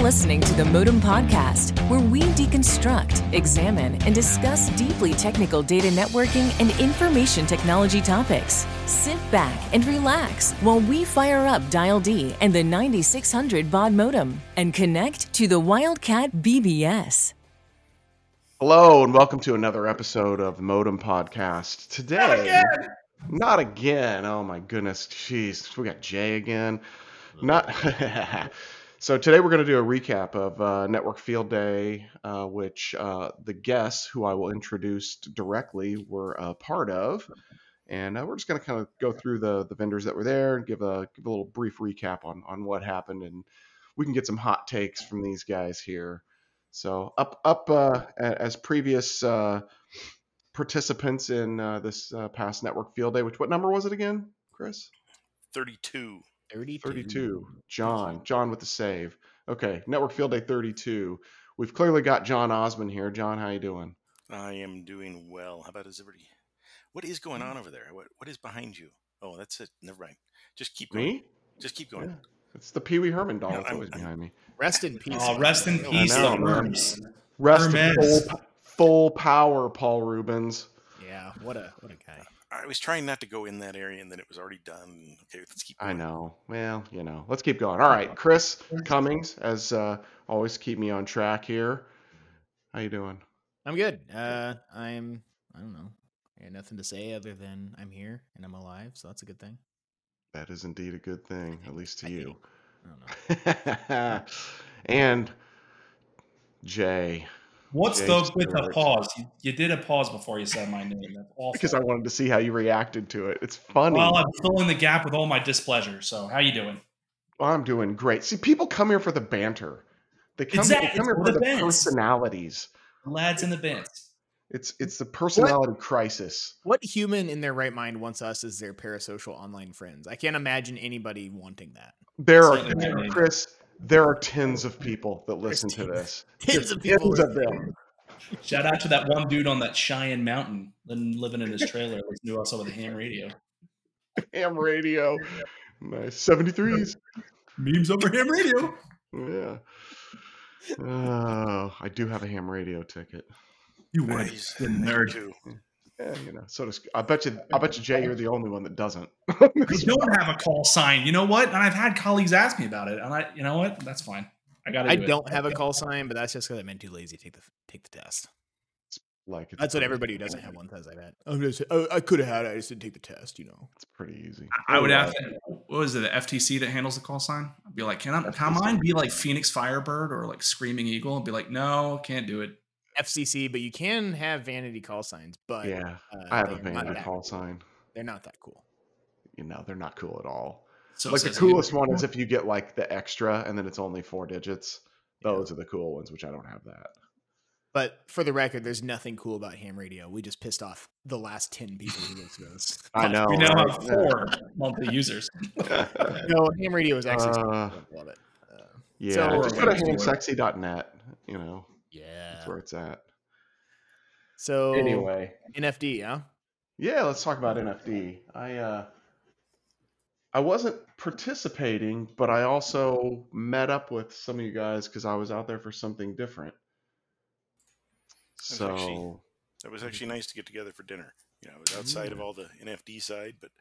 listening to the Modem Podcast, where we deconstruct, examine, and discuss deeply technical data networking and information technology topics. Sit back and relax while we fire up Dial D and the 9600 baud modem and connect to the Wildcat BBS. Hello and welcome to another episode of the Modem Podcast. Today, not again. Oh my goodness, jeez, we got Jay again. So today we're going to do a recap of Network Field Day, which the guests who I will introduce directly were a part of, and we're just going to kind of go through the vendors that were there and give a little brief recap on what happened, and we can get some hot takes from these guys here. So up as previous participants in this past Network Field Day, what number was it again, Chris? 32. 32. John with the save. Okay, Network Field Day 32. We've clearly got John Osman here. John, how you doing? I am doing well. How about everybody? What is going on over there? What is behind you? Oh, that's it. Never mind. Just keep going. Me? Just keep going. Yeah. It's the Pee Wee Herman doll. No, it's always behind me. Rest in peace. Oh, rest in peace, I know, the man. Herms. Rest Hermes. full power, Paul Rubens. Yeah, what a guy. I was trying not to go in that area, and then it was already done. Okay, let's keep going. I know. Well, let's keep going. All right, Chris Cummings, as always, keep me on track here. How you doing? I'm good. I don't know. I got nothing to say other than I'm here and I'm alive, so that's a good thing. That is indeed a good thing, at least to you. I don't know. And Jay. What's Jay the with the Stewart. pause? You did a pause before you said my name. That's awful. Because I wanted to see how you reacted to it. It's funny. Well, I'm filling the gap with all my displeasure. So, how you doing? I'm doing great. See, people come here for the banter. They come Exactly. here It's for the the bands. personalities. Lads in the bands. It's the personality crisis. What human in their right mind wants us as their parasocial online friends? I can't imagine anybody wanting that. Chris, there are tens of people that listen to this. Tens of people. Tens of them. Shout out to that one dude on that Cheyenne Mountain living in his trailer listening to us over the ham radio. Ham radio. Nice. 73s. Memes over ham radio. Yeah. Oh, I do have a ham radio ticket. You would. Nice. You nerd. Too. Yeah, so does, I bet you, Jay, you're the only one that doesn't. I don't have a call sign. You know what? And I've had colleagues ask me about it. And you know what? That's fine. I don't have a call sign, but that's just because I've been too lazy to take the test. That's what everybody who doesn't have one says. I've had. I could have had it. I just didn't take the test. It's pretty easy. I would have to, what was it, the FTC that handles the call sign? I'd be like, can mine be like Phoenix Firebird or like Screaming Eagle? And be like, no, can't do it. FCC, but you can have vanity call signs. But yeah, I have a vanity call sign. They're not that cool. They're not cool at all. So like the coolest one is if you get like the extra and then it's only 4 digits. Those are the cool ones, which I don't have that. But for the record, there's nothing cool about ham radio. We just pissed off the last 10 people who listen to this. I know. We now have 4 monthly users. No, ham radio is actually I love it. Yeah, so just go to hamsexy.net. Yeah, that's where it's at. So anyway, NFD, huh? Yeah, let's talk about NFD. I wasn't participating, but I also met up with some of you guys because I was out there for something different. So it was actually nice to get together for dinner. It was outside of all the NFD side, but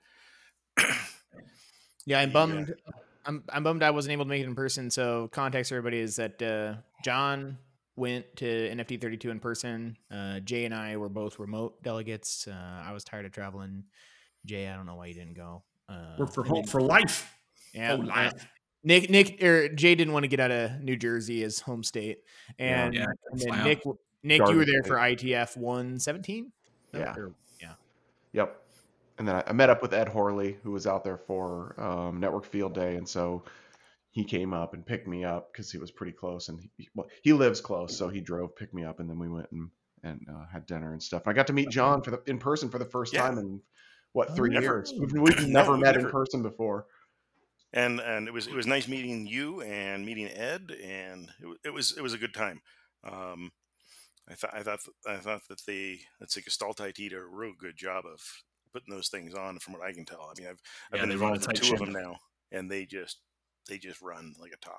yeah, I'm bummed. I'm bummed I wasn't able to make it in person. So context for everybody is that John went to NFD 32 in person. Jay and I were both remote delegates. I was tired of traveling. Jay, I don't know why you didn't go. We're for life. Yeah, life. Jay didn't want to get out of New Jersey, his home state, and then Nick, you were there for ITF 117. Yeah. Yeah. Yep. And then I met up with Ed Horley, who was out there for Network Field Day, and so he came up and picked me up because he was pretty close, and he lives close, so he drove, picked me up, and then we went and had dinner and stuff. And I got to meet John in person for the first time in 3 years. We've never met in person before. And it was nice meeting you and meeting Ed, and it was a good time. I thought that let's say Gestalt IT did a real good job of putting those things on. From what I can tell, I mean, I've been involved in 2 of them now, and they just run like a top.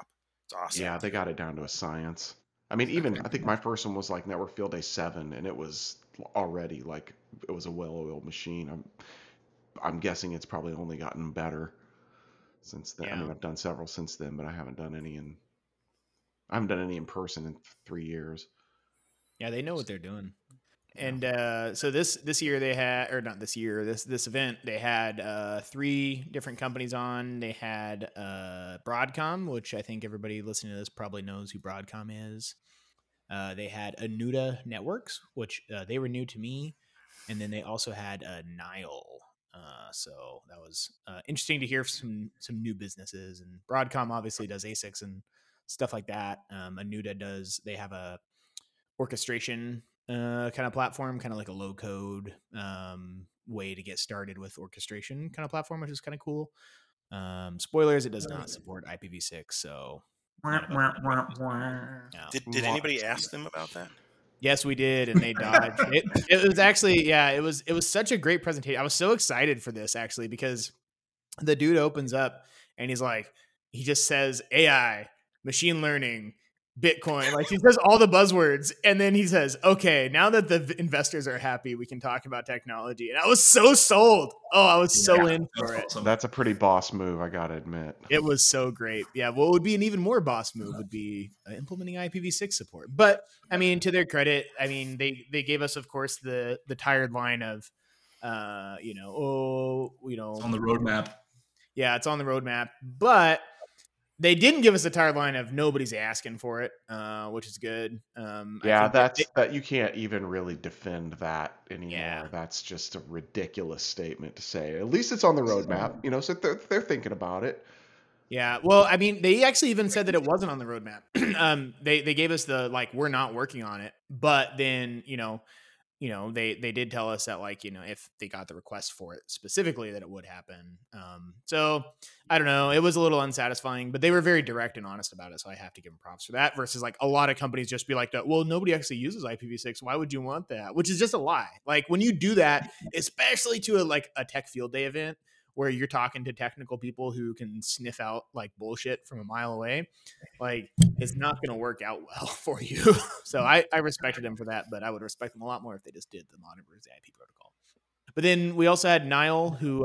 It's awesome. Yeah, they got it down to a science. I mean, even I think my first one was like Network Field Day 7, and it was already like it was a well-oiled machine. I'm guessing it's probably only gotten better since then. I mean, Yeah. I've done several since then, but I haven't done any in person in 3 years. Yeah, they know what they're doing. And so this year they had, or not this year, this event, they had 3 different companies on. They had Broadcom, which I think everybody listening to this probably knows who Broadcom is. They had Anuda Networks, which they were new to me. And then they also had Nile. So that was interesting to hear some new businesses. And Broadcom obviously does ASICs and stuff like that. Anuda they have a orchestration kind of platform, kind of like a low code way to get started with orchestration kind of platform, which is kind of cool. Spoilers, it does not support IPv6, so Did anybody ask them about that? yes, we did, and they dodged it. It was actually, yeah, it was such a great presentation. I was so excited for this actually, because the dude opens up and he's like, he just says AI, machine learning, Bitcoin, like he says all the buzzwords, and then he says, okay, now that the investors are happy, we can talk about technology. And I was so sold. Oh, I was so in for it. Awesome. That's a pretty boss move, I gotta admit. It was so great. Yeah, what would be an even more boss move would be implementing IPv6 support. But I mean, to their credit, I mean, they gave us, of course, the tired line of, It's on the roadmap. yeah, it's on the roadmap, but they didn't give us a tired line of nobody's asking for it, which is good. Yeah, I think that you can't even really defend that anymore. Yeah. That's just a ridiculous statement to say. At least it's on the roadmap, so they're thinking about it. yeah. Well, I mean, they actually even said that it wasn't on the roadmap. They gave us the like, we're not working on it, but then they did tell us that, like, if they got the request for it specifically, that it would happen. So I don't know. It was a little unsatisfying, but they were very direct and honest about it. So I have to give them props for that, versus like a lot of companies just be like, well, nobody actually uses IPv6. Why would you want that? Which is just a lie. Like when you do that, especially to a tech field day event where you're talking to technical people who can sniff out like bullshit from a mile away, like it's not going to work out well for you. So I respected them for that, but I would respect them a lot more if they just did the modern version IP protocol. But then we also had Nile, who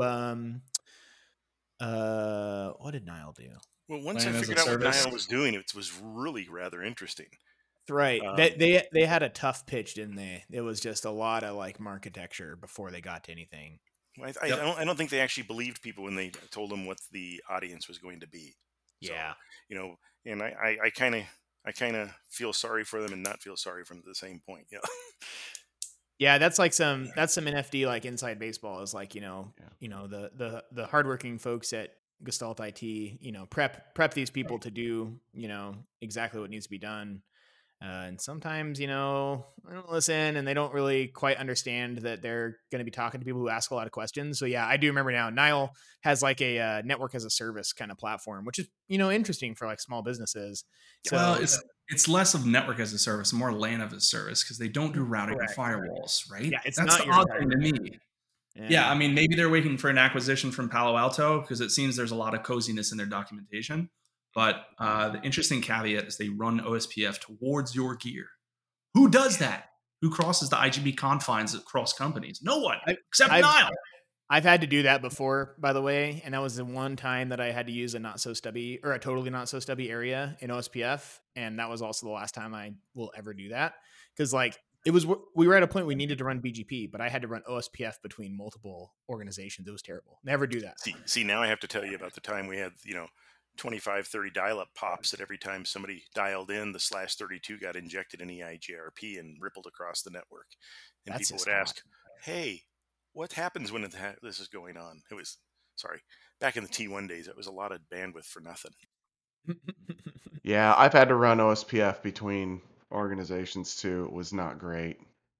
what did Nile do? Well, once Plan I as a figured out what service. Nile was doing, it was really rather interesting. Right. They had a tough pitch, didn't they? It was just a lot of like marketecture before they got to anything. I don't think they actually believed people when they told them what the audience was going to be. Yeah. So, and I kind of feel sorry for them and not feel sorry for them at the same point. Yeah, that's some NFD like inside baseball is like, the hardworking folks at Gestalt IT, prep these people to do, exactly what needs to be done. And sometimes, they don't listen and they don't really quite understand that they're going to be talking to people who ask a lot of questions. So yeah, I do remember now Nile has like a network as a service kind of platform, which is, interesting for like small businesses. So, Well, it's less of network as a service, more LAN as a service, because they don't do routing and Correct. firewalls, right? Yeah, it's That's not the your odd entire thing to me. network. Yeah, I mean, maybe they're waiting for an acquisition from Palo Alto because it seems there's a lot of coziness in their documentation. But the interesting caveat is they run OSPF towards your gear. Who does that? Who crosses the IGB confines across companies? No one, except Nile. I've had to do that before, by the way, and that was the one time that I had to use a not so stubby or a totally not so stubby area in OSPF, and that was also the last time I will ever do that, because like we were at a point we needed to run BGP, but I had to run OSPF between multiple organizations. It was terrible. Never do that. See, now I have to tell you about the time we had 25, 30 dial-up pops that every time somebody dialed in, the /32 got injected in EIGRP and rippled across the network, and That's people just would hot. ask, "Hey, what happens when this is going on?" It was back in the T1 days. It was a lot of bandwidth for nothing. Yeah, I've had to run OSPF between organizations too. It was not great.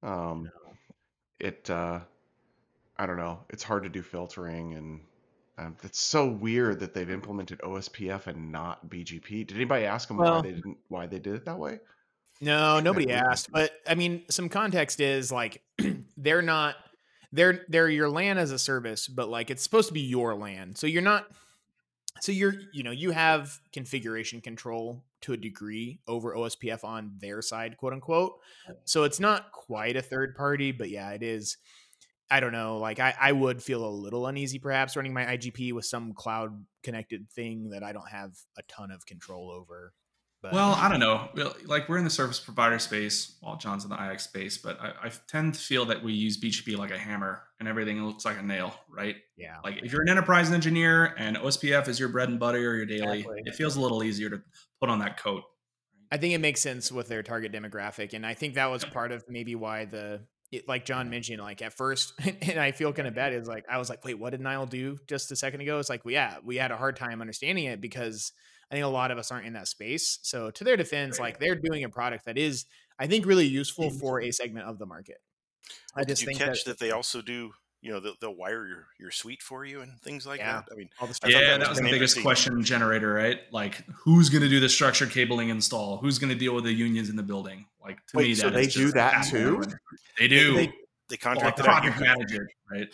I don't know. It's hard to do filtering, and it's so weird that they've implemented OSPF and not BGP. Did anybody ask them Well- why they did it that way? No, nobody weird. asked. But I mean, some context is like they're your LAN as a service, but like it's supposed to be your LAN. So you're not. So you have configuration control to a degree over OSPF on their side, quote unquote. So it's not quite a third party, but yeah, it is. I don't know. Like I would feel a little uneasy perhaps running my IGP with some cloud connected thing that I don't have a ton of control over. But Well, I don't know. Like we're in the service provider space, while John's in the IX space, but I tend to feel that we use BGP like a hammer and everything looks like a nail, right? yeah, Like if you're an enterprise engineer and OSPF is your bread and butter or your daily, Exactly. it feels a little easier to put on that coat. I think it makes sense with their target demographic. And I think that was part of maybe why like John mentioned, like at first, and I feel kind of bad, is like, I was like, wait, what did Nile do just a second ago? It's like, well, yeah, we had a hard time understanding it because I think a lot of us aren't in that space. So to their defense, like they're doing a product that is, I think, really useful for a segment of the market. I Well, did just you think catch that they also do, they'll wire your suite for you and things like yeah, that? I mean, all the I stuff. thought Yeah, that was the kinda biggest interesting. question generator, right? Like who's going to do the structured cabling install? Who's going to deal with the unions in the building? Like to me, so that they is do just that patent too? ruin. They do. They Well, a contracted out. project manager, right?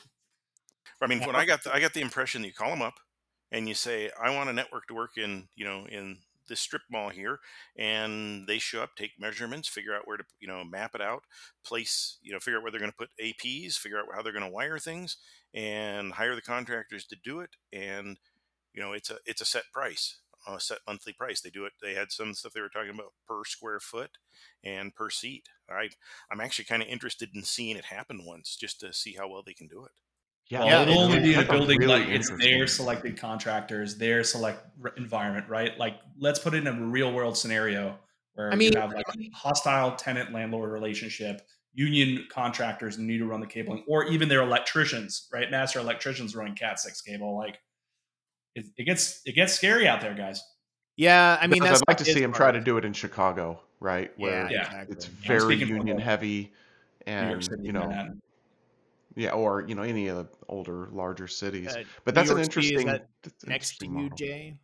I mean, when I got the impression that you call them up and you say, I want a network to work in, in this strip mall here, and they show up, take measurements, figure out where to, map it out, place, figure out where they're going to put APs, figure out how they're going to wire things, and hire the contractors to do it. And it's a set price, a set monthly price. They do it. They had some stuff they were talking about per square foot and per seat. I'm actually kind of interested in seeing it happen once, just to see how well they can do it. Well, Yeah, it'll only be in a that's building really like it's their interesting. selected contractors, their select environment, right? Like, let's put it in a real world scenario where I mean, you have like a hostile tenant landlord relationship, union contractors need to run the cabling, or even their electricians, right? Master electricians running Cat6 cable. Like, it gets scary out there, guys. yeah, I mean, Because that's I'd like to is see him part try of to it. do it in Chicago, right? Yeah, Where Yeah, exactly. it's I'm very speaking for union both heavy, New York and City and Manhattan. yeah, or any of the older, larger cities. But New that's an York City, is that that's an next to interesting you, model. Jay?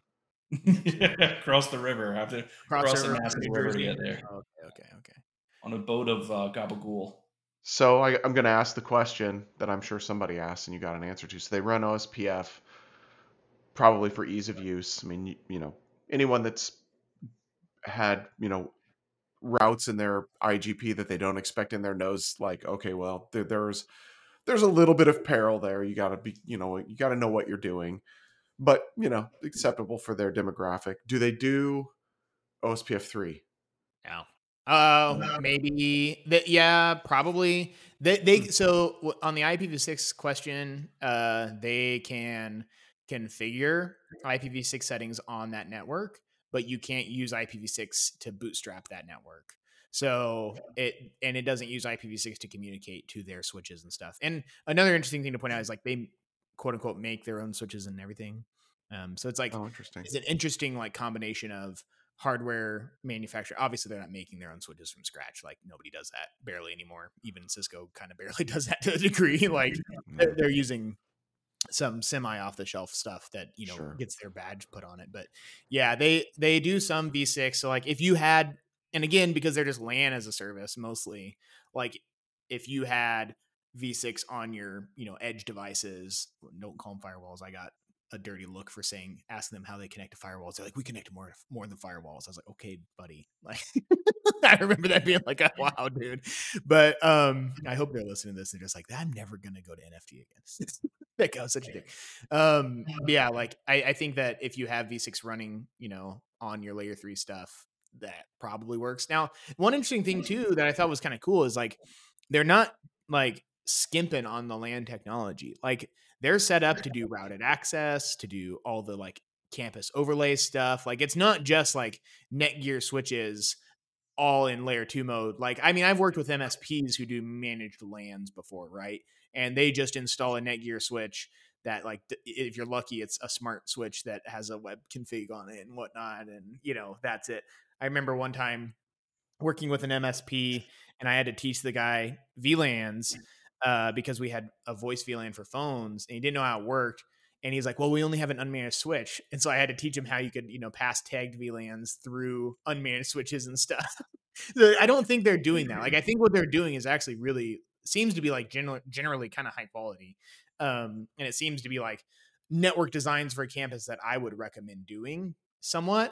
Across the river, have to Cross cross a River from massive New river to Jersey. get there Okay. on a boat of gabagool. So I'm going to ask the question that I'm sure somebody asked and you got an answer to. So they run OSPF probably for ease of use. I mean, anyone that's had, routes in their IGP that they don't expect in there knows, like, okay, well, there's a little bit of peril there. You got to be, you got to know what you're doing, but acceptable for their demographic. Do they do OSPF 3? Yeah. Maybe that. Yeah, probably. So on the IPv6 question, they can configure IPv6 settings on that network, but you can't use IPv6 to bootstrap that network. So it doesn't use IPv6 to communicate to their switches and stuff. And another interesting thing to point out is like they quote unquote make their own switches and everything. So it's like Oh, interesting. it's an interesting like combination of hardware manufacturer. Obviously, they're not making their own switches from scratch. Like nobody does that barely anymore. Even Cisco kind of barely does that to a degree. Like they're using some semi off the shelf stuff that Sure. gets their badge put on it. But yeah, they do some V6. So like if you had, and again because they're just LAN as a service mostly, like if you had V6 on your edge devices, don't call them firewalls. I got a dirty look for asking them how they connect to firewalls. They're like, we connect to more than firewalls. I was like, okay, buddy. Like I remember that being like, wow, dude. But I hope they're listening to this. They're just like, I'm never gonna go to NFT again. That guy's such a dick. Yeah, like I think that if you have V6 running, on your layer 3 stuff, that probably works. Now, one interesting thing too that I thought was kind of cool is like they're not like skimping on the LAN technology. Like they're set up to do routed access, to do all the like campus overlay stuff. Like it's not just like Netgear switches all in layer 2 mode. Like, I mean, I've worked with MSPs who do managed LANs before, right? And they just install a Netgear switch that like, if you're lucky, it's a smart switch that has a web config on it and whatnot. And, that's it. I remember one time working with an MSP and I had to teach the guy VLANs because we had a voice VLAN for phones and he didn't know how it worked. And he's like, well, we only have an unmanaged switch. And so I had to teach him how you could, pass tagged VLANs through unmanaged switches and stuff. I don't think they're doing that. Like, I think what they're doing is actually really seems to be like generally kind of high quality. And it seems to be like network designs for a campus that I would recommend doing somewhat.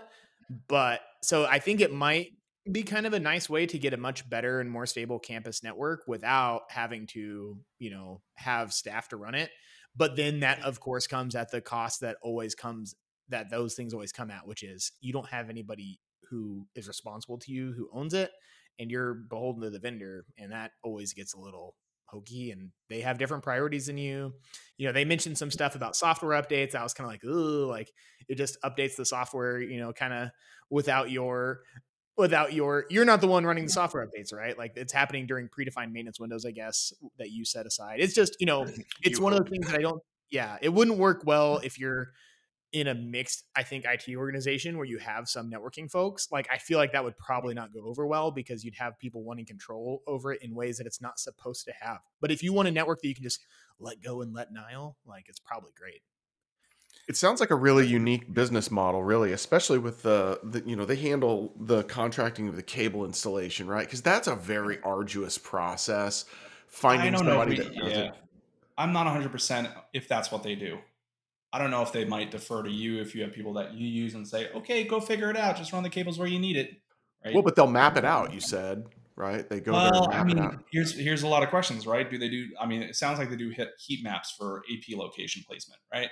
But so I think it might be kind of a nice way to get a much better and more stable campus network without having to, have staff to run it. But then that, of course, comes at the cost that those things always come at, which is you don't have anybody who is responsible to you, who owns it, and you're beholden to the vendor. And that always gets a little hokey, and they have different priorities than you. They mentioned some stuff about software updates. I was kind of like, ooh, like it just updates the software, kind of without your you're not the one running the software updates, right? Like it's happening during predefined maintenance windows, I guess, that you set aside. It's just, it's one of those things that it wouldn't work well if you're in a mixed, I think, IT organization where you have some networking folks. Like I feel like that would probably not go over well because you'd have people wanting control over it in ways that it's not supposed to have. But if you want a network that you can just let go and let Nile, like it's probably great. It sounds like a really unique business model, really, especially with they handle the contracting of the cable installation, right? Because that's a very arduous process. Finding I don't know somebody that does it. I'm not 100% if that's what they do. I don't know if they might defer to you if you have people that you use and say, okay, go figure it out. Just run the cables where you need it. Right? Well, but they'll map it out, you said, right? They go there and map it out. Here's a lot of questions, right? It sounds like they do heat maps for AP location placement, right?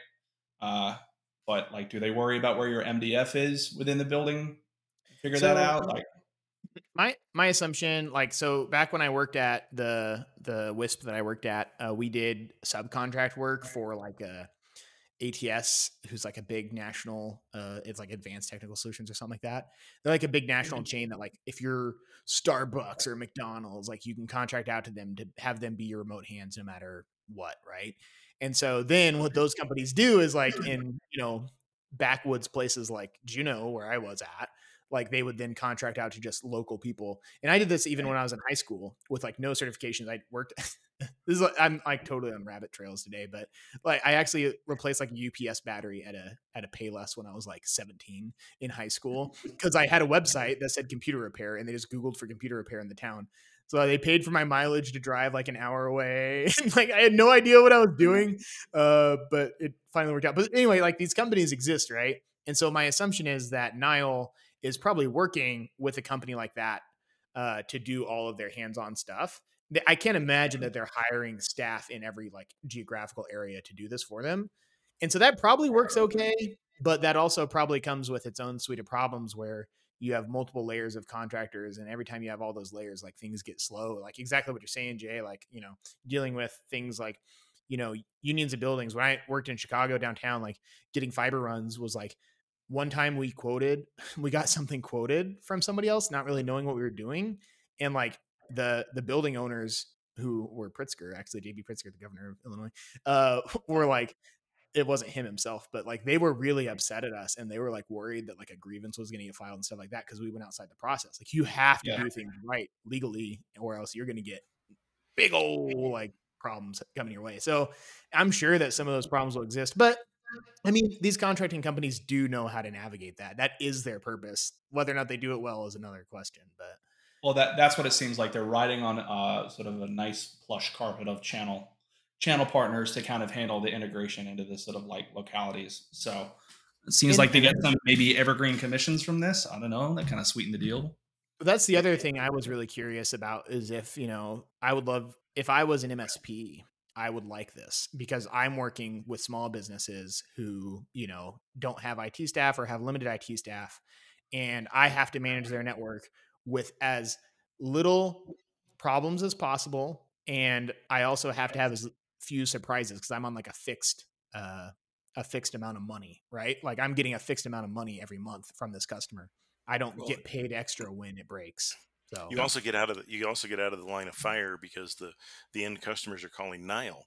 But like, do they worry about where your MDF is within the building? Figure that out? Like, my assumption, so back when I worked at the WISP that I worked at, we did subcontract work for like a ATS, who's like a big national, it's like Advanced Technical Solutions or something like that. They're like a big national chain that, like, if you're Starbucks or McDonald's, like you can contract out to them to have them be your remote hands no matter what, right? And so then what those companies do is, like, in backwoods places like Juneau, where I was at, like they would then contract out to just local people. And I did this even when I was in high school with like no certifications. I worked this is like, I'm like totally on rabbit trails today, but like I actually replaced like a UPS battery at a Payless when I was like 17 in high school, because I had a website that said computer repair, and they just Googled for computer repair in the town. So they paid for my mileage to drive like an hour away. And like I had no idea what I was doing, but it finally worked out. But anyway, like these companies exist, right? And so my assumption is that Nile is probably working with a company like that to do all of their hands-on stuff. I can't imagine that they're hiring staff in every like geographical area to do this for them. And so that probably works okay, but that also probably comes with its own suite of problems where you have multiple layers of contractors, and every time you have all those layers, like things get slow. Like exactly what you're saying, Jay, like, dealing with things like, unions of buildings. When I worked in Chicago downtown, like getting fiber runs was like, one time we got something quoted from somebody else, not really knowing what we were doing. And like the building owners, who were Pritzker, actually JB Pritzker, the governor of Illinois, were like, it wasn't him himself, but like they were really upset at us, and they were like worried that like a grievance was going to get filed and stuff like that, because we went outside the process. Like you have to do things right legally, or else you're going to get big old like problems coming your way. So I'm sure that some of those problems will exist, but I mean, these contracting companies do know how to navigate that. That is their purpose. Whether or not they do it well is another question. But well, that's what it seems like. They're riding on sort of a nice plush carpet of channel partners to kind of handle the integration into this sort of like localities. So it seems like they get some maybe evergreen commissions from this. I don't know. That kind of sweeten the deal. That's the other thing I was really curious about, is if, I would love, if I was an MSP, I would like this, because I'm working with small businesses who, don't have IT staff or have limited IT staff, and I have to manage their network with as little problems as possible. And I also have to have as few surprises, because I'm on like a fixed amount of money, right? Like I'm getting a fixed amount of money every month from this customer. I don't get paid extra when it breaks. So you also get out of the line of fire, because the end customers are calling Nile.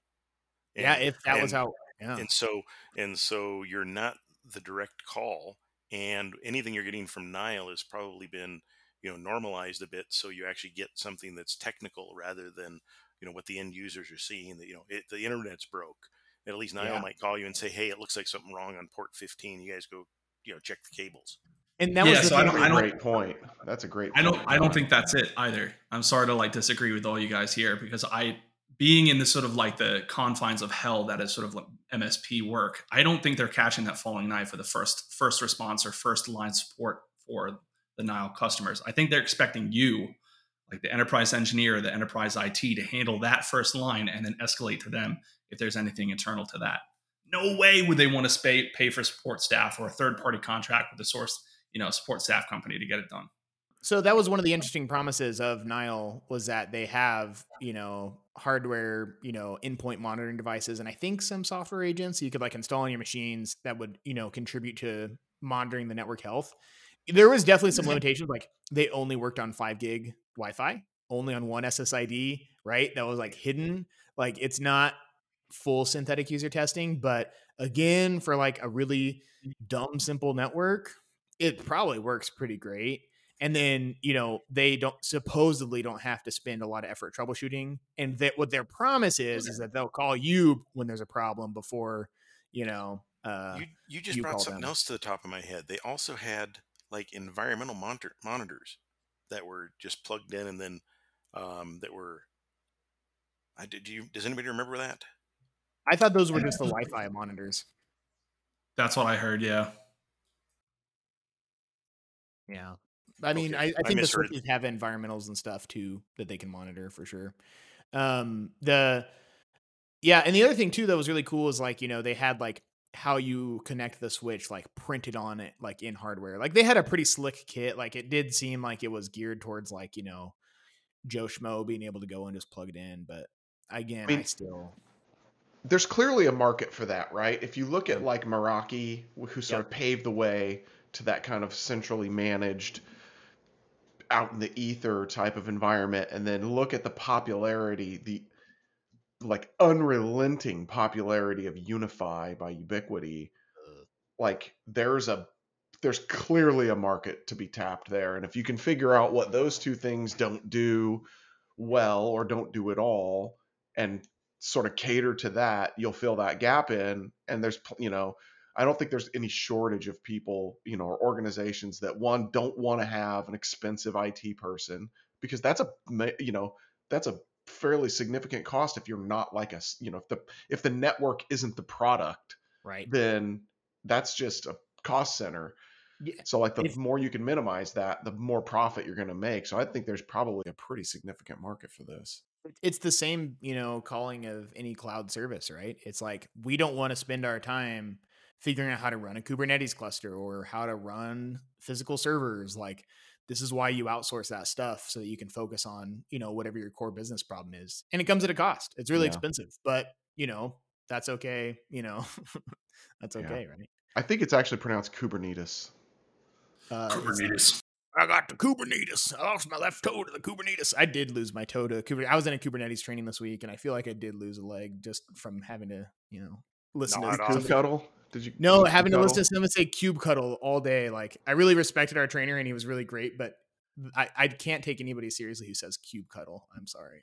And so you're not the direct call, and anything you're getting from Nile has probably been normalized a bit, so you actually get something that's technical rather than what the end users are seeing, that the internet's broke. And at least Nile might call you and say, hey, it looks like something wrong on port 15. You guys go check the cables. And that was a great point. That's a great point. I don't think that's it either. I'm sorry to like disagree with all you guys here, because being in the sort of like the confines of hell that is sort of like MSP work, I don't think they're catching that falling knife for the first response or first line support for the Nile customers. I think they're expecting you, like the enterprise engineer, the enterprise IT, to handle that first line and then escalate to them if there's anything internal to that. No way would they want to pay for support staff or a third-party contract with a source, support staff company to get it done. So that was one of the interesting promises of Nile, was that they have, hardware, endpoint monitoring devices, and I think some software agents you could like install on your machines that would, contribute to monitoring the network health. There was definitely some limitations. Like they only worked on 5 gig Wi-Fi, only on one SSID, right? That was like hidden. Like it's not full synthetic user testing, but again, for like a really dumb, simple network, it probably works pretty great. And then, they supposedly don't have to spend a lot of effort troubleshooting. And that what their promise is that they'll call you when there's a problem before, You just brought something else to the top of my head. They also had like environmental monitors that were just plugged in, and then that were. Does anybody remember that? I thought those were just the Wi-Fi monitors. That's what I heard. Yeah. Yeah. I mean, Okay, I think the misheard. switches have environmentals and stuff too that they can monitor for sure. And the other thing too that was really cool is like, they had like how you connect the switch like printed on it, like in hardware. Like they had a pretty slick kit. Like it did seem like it was geared towards like, Joe Schmo being able to go and just plug it in. But again, there's clearly a market for that, right? If you look at like Meraki, who sort of paved the way to that kind of centrally managed out in the ether type of environment, and then look at the popularity, the like unrelenting popularity of Unify by Ubiquiti, like there's clearly a market to be tapped there. And if you can figure out what those two things don't do well or don't do at all and sort of cater to that, you'll fill that gap in. And there's, I don't think there's any shortage of people, or organizations that don't want to have an expensive IT person, because that's a fairly significant cost if you're not like a, if the network isn't the product, right, then that's just a cost center. Yeah. So like the more you can minimize that, the more profit you're going to make. So I think there's probably a pretty significant market for this. It's the same, calling of any cloud service, right? It's like, we don't want to spend our time figuring out how to run a Kubernetes cluster or how to run physical servers. Like this is why you outsource that stuff, so that you can focus on, whatever your core business problem is. And it comes at a cost. It's really expensive, but that's okay. That's okay. Right. I think it's actually pronounced Kubernetes. Kubernetes. I got the Kubernetes. I lost my left toe to the Kubernetes. I did lose my toe to Kubernetes. I was in a Kubernetes training this week, and I feel like I did lose a leg just from having to, listen to kubectl. Having to listen to someone say kubectl all day. Like I really respected our trainer, and he was really great, but I can't take anybody seriously who says kubectl. I'm sorry.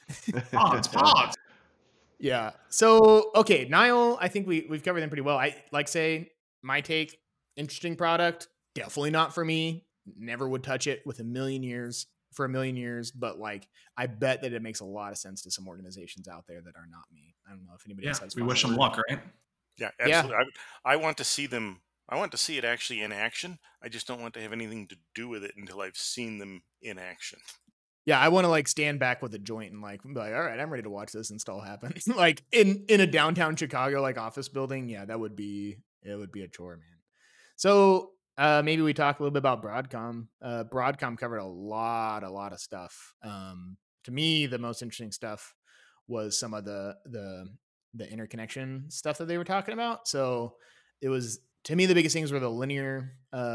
Pods. Yeah. So okay, Nile. I think we've covered them pretty well. I say my take. Interesting product. Definitely not for me. Never would touch it for a million years. But like, I bet that it makes a lot of sense to some organizations out there that are not me. I don't know if anybody else has. We wish them luck, right? Yeah, absolutely. Yeah. I want to see them. I want to see it actually in action. I just don't want to have anything to do with it until I've seen them in action. Yeah, I want to like stand back with a joint and like be like, all right, I'm ready to watch this install happen. Like in a downtown Chicago like office building. Yeah, it would be a chore, man. So maybe we talk a little bit about Broadcom. Broadcom covered a lot of stuff. To me, the most interesting stuff was some of the interconnection stuff that they were talking about. So it was, to me, the biggest things were the linear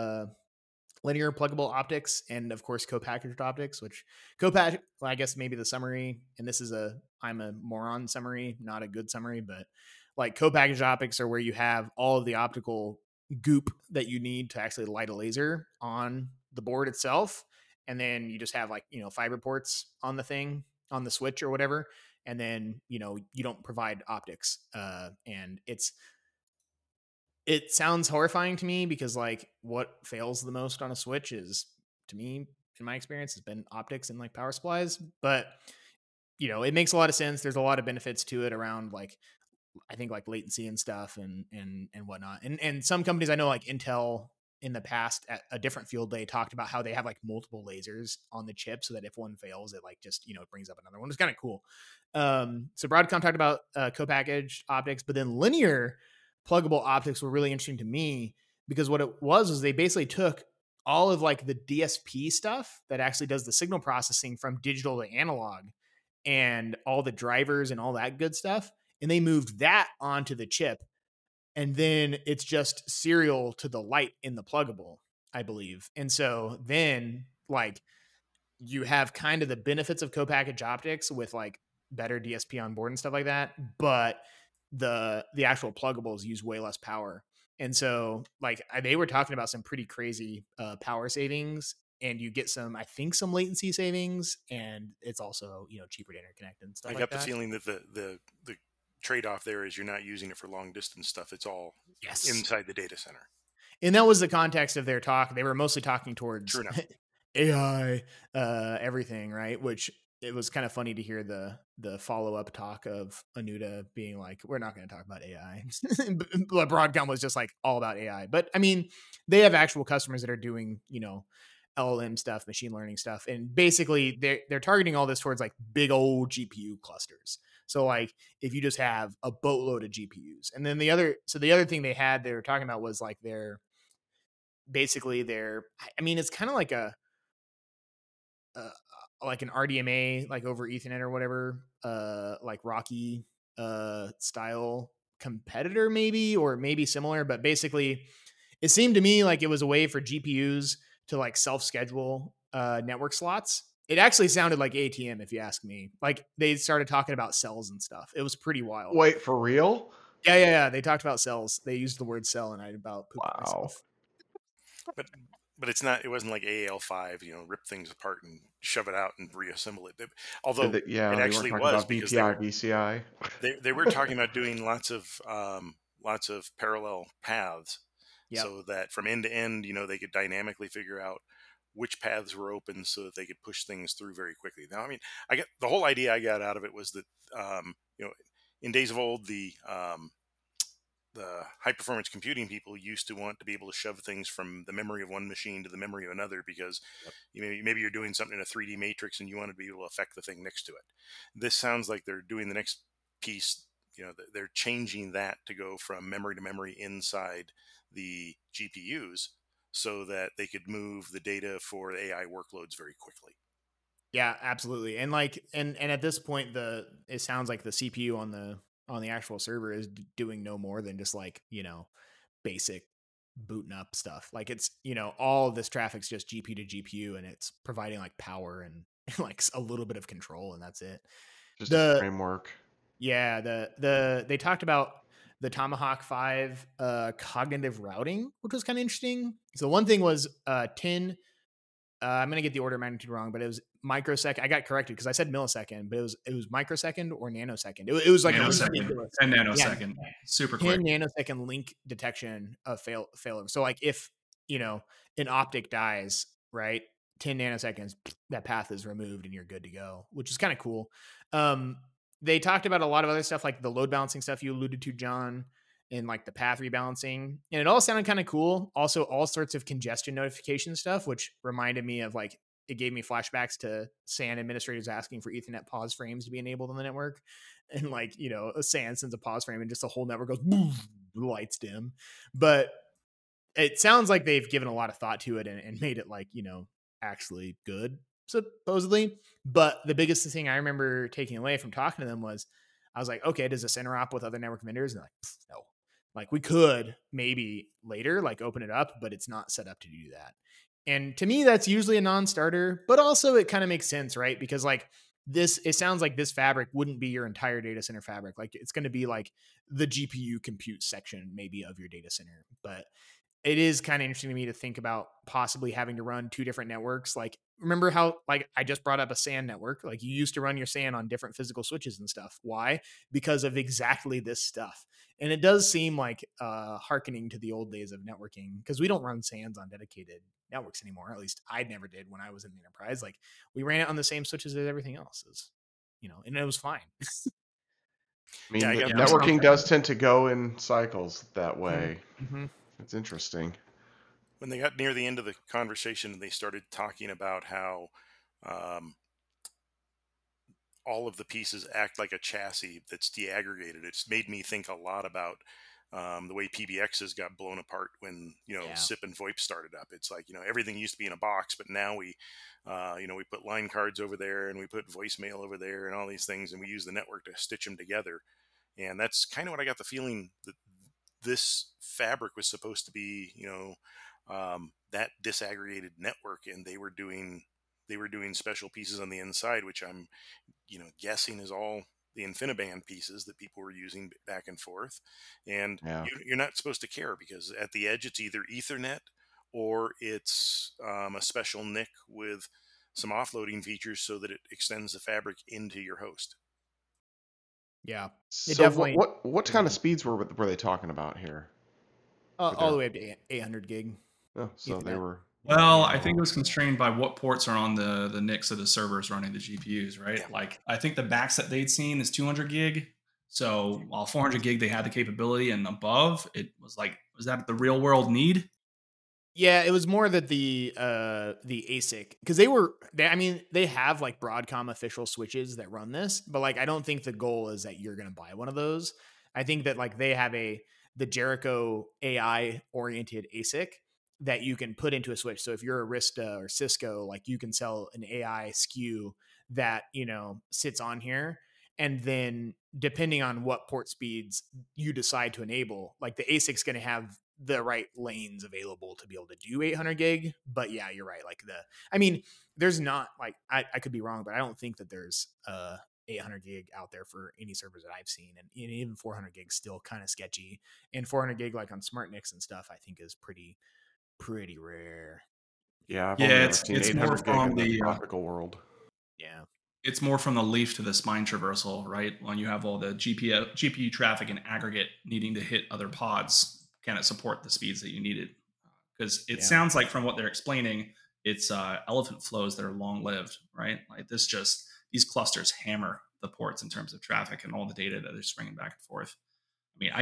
pluggable optics, and of course co-packaged optics, which I guess maybe the summary, and this is I'm a moron summary, not a good summary, but like co-packaged optics are where you have all of the optical goop that you need to actually light a laser on the board itself, and then you just have like fiber ports on the thing, on the switch or whatever, and then you don't provide optics, and it sounds horrifying to me, because like what fails the most on a switch is, to me, in my experience, has been optics and like power supplies. But it makes a lot of sense. There's a lot of benefits to it around like, I think like latency and stuff and whatnot. And some companies I know, like Intel, in the past at a different field day talked about how they have like multiple lasers on the chip so that if one fails, it like just, it brings up another one. It's kind of cool. So Broadcom talked about co-packaged optics, but then linear pluggable optics were really interesting to me because what it was they basically took all of like the DSP stuff that actually does the signal processing from digital to analog and all the drivers and all that good stuff. And they moved that onto the chip. And then it's just serial to the light in the pluggable, I believe. And so then like you have kind of the benefits of co-packaged optics with like better DSP on board and stuff like that. But the actual pluggables use way less power. And so like they were talking about some pretty crazy power savings, and you get some latency savings, and it's also, cheaper to interconnect and stuff I like got that. the feeling that the trade-off there is you're not using it for long distance stuff. It's all inside the data center. And that was the context of their talk. They were mostly talking towards True enough. AI, everything, right? Which it was kind of funny to hear the follow-up talk of Anuta being like, we're not going to talk about AI. But Broadcom was just like all about AI. But I mean, they have actual customers that are doing, LLM stuff, machine learning stuff. And basically they're targeting all this towards like big old GPU clusters. So like if you just have a boatload of GPUs. And then the other thing they were talking about was like it's kind of like like an RDMA, like over Ethernet or whatever, like Rocky style competitor maybe, or maybe similar. But basically it seemed to me like it was a way for GPUs to like self-schedule network slots. It actually sounded like ATM, if you ask me. Like they started talking about cells and stuff. It was pretty wild. Wait, for real? Yeah. They talked about cells. They used the word cell, and I about pooped myself. But it's not. It wasn't like AAL5. Rip things apart and shove it out and reassemble it. Although it actually was because VCI. They were talking about doing lots of parallel paths, so that from end to end, they could dynamically figure out which paths were open so that they could push things through very quickly. Now, I mean, I get the whole idea I got out of it was that in days of old, the high performance computing people used to want to be able to shove things from the memory of one machine to the memory of another because maybe you're doing something in a 3D matrix and you want to be able to affect the thing next to it. This sounds like they're doing the next piece. They're changing that to go from memory to memory inside the GPUs so that they could move the data for AI workloads very quickly. Yeah, absolutely. And like, and at this point, it sounds like the CPU on the actual server is doing no more than just like, basic booting up stuff. Like it's, all of this traffic's just GPU to GPU, and it's providing like power and like a little bit of control, and that's it. Just a framework. Yeah. They talked about the Tomahawk 5 cognitive routing, which was kind of interesting. So one thing was 10. I'm going to get the order of magnitude wrong, but it was microsecond. I got corrected because I said millisecond, but it was microsecond or nanosecond. It was like 10 nanosecond, super quick. 10 nanosecond link detection of failure. So like if, an optic dies, right, 10 nanoseconds, that path is removed and you're good to go, which is kind of cool. They talked about a lot of other stuff like the load balancing stuff you alluded to, John, and like the path rebalancing. And it all sounded kind of cool. Also, all sorts of congestion notification stuff, which reminded me of like, it gave me flashbacks to SAN administrators asking for Ethernet pause frames to be enabled on the network. And like, a SAN sends a pause frame and just the whole network goes, boom, lights dim. But it sounds like they've given a lot of thought to it and made it like, actually good, supposedly. But the biggest thing I remember taking away from talking to them was, I was like, okay, does this interop with other network vendors? And they're like, no. Like we could maybe later, like open it up, but it's not set up to do that. And to me, that's usually a non-starter, but also it kind of makes sense, right? Because like it sounds like this fabric wouldn't be your entire data center fabric. Like it's going to be like the GPU compute section maybe of your data center. But it is kind of interesting to me to think about possibly having to run two different networks. Like, remember how, like, I just brought up a SAN network. Like, you used to run your SAN on different physical switches and stuff. Why? Because of exactly this stuff. And it does seem like hearkening to the old days of networking, because we don't run SANs on dedicated networks anymore. At least I never did when I was in the enterprise. Like, we ran it on the same switches as everything else, and it was fine. I mean, networking does tend to go in cycles that way. Mm-hmm. It's interesting. when they got near the end of the conversation, they started talking about how um, all of the pieces act like a chassis that's deaggregated. It's made me think a lot about the way PBXs got blown apart when Yeah. SIP and VoIP started up. It's like everything used to be in a box, but now we we put line cards over there and we put voicemail over there and all these things, and we use the network to stitch them together. And that's kind of what I got the feeling that this fabric was supposed to be. That disaggregated network, and they were doing special pieces on the inside, which I'm guessing is all the InfiniBand pieces that people were using back and forth. And Yeah. you're not supposed to care, because at the edge, it's either Ethernet or it's a special NIC with some offloading features so that it extends the fabric into your host. Yeah. It So definitely what kind of isn't. speeds were they talking about here? Were All there- the way up to 800 gig. Oh, so they Ethernet. were. Well, I think it was constrained by what ports are on the NICs of the servers running the GPUs, right? Yeah. Like, I think the max that they'd seen is 200 gig. So while 400 gig they had the capability and above, it was like, was that the real world need? Yeah, it was more that the ASIC, because they have like Broadcom official switches that run this, but like I don't think the goal is that you're gonna buy one of those. I think that like they have the Jericho AI oriented ASIC that you can put into a switch. So if you're Arista or Cisco, like you can sell an AI SKU that sits on here, and then depending on what port speeds you decide to enable, like the ASIC's going to have the right lanes available to be able to do 800 gig. But yeah, you're right. Like there's not, like, I could be wrong, but I don't think that there's 800 gig out there for any servers that I've seen. And even 400 gig still kind of sketchy. And 400 gig, like on SmartNICs and stuff, I think is pretty rare. Yeah, I've Yeah, only ever it's- seen it's more 800 gig in from the the, tropical world. Yeah. It's more from the leaf to the spine traversal, right? When you have all the GPU traffic and aggregate needing to hit other pods, can it support the speeds that you needed? Because it Yeah. sounds like from what they're explaining, it's elephant flows that are long lived, right? Like these clusters hammer the ports in terms of traffic and all the data that they're springing back and forth. I mean,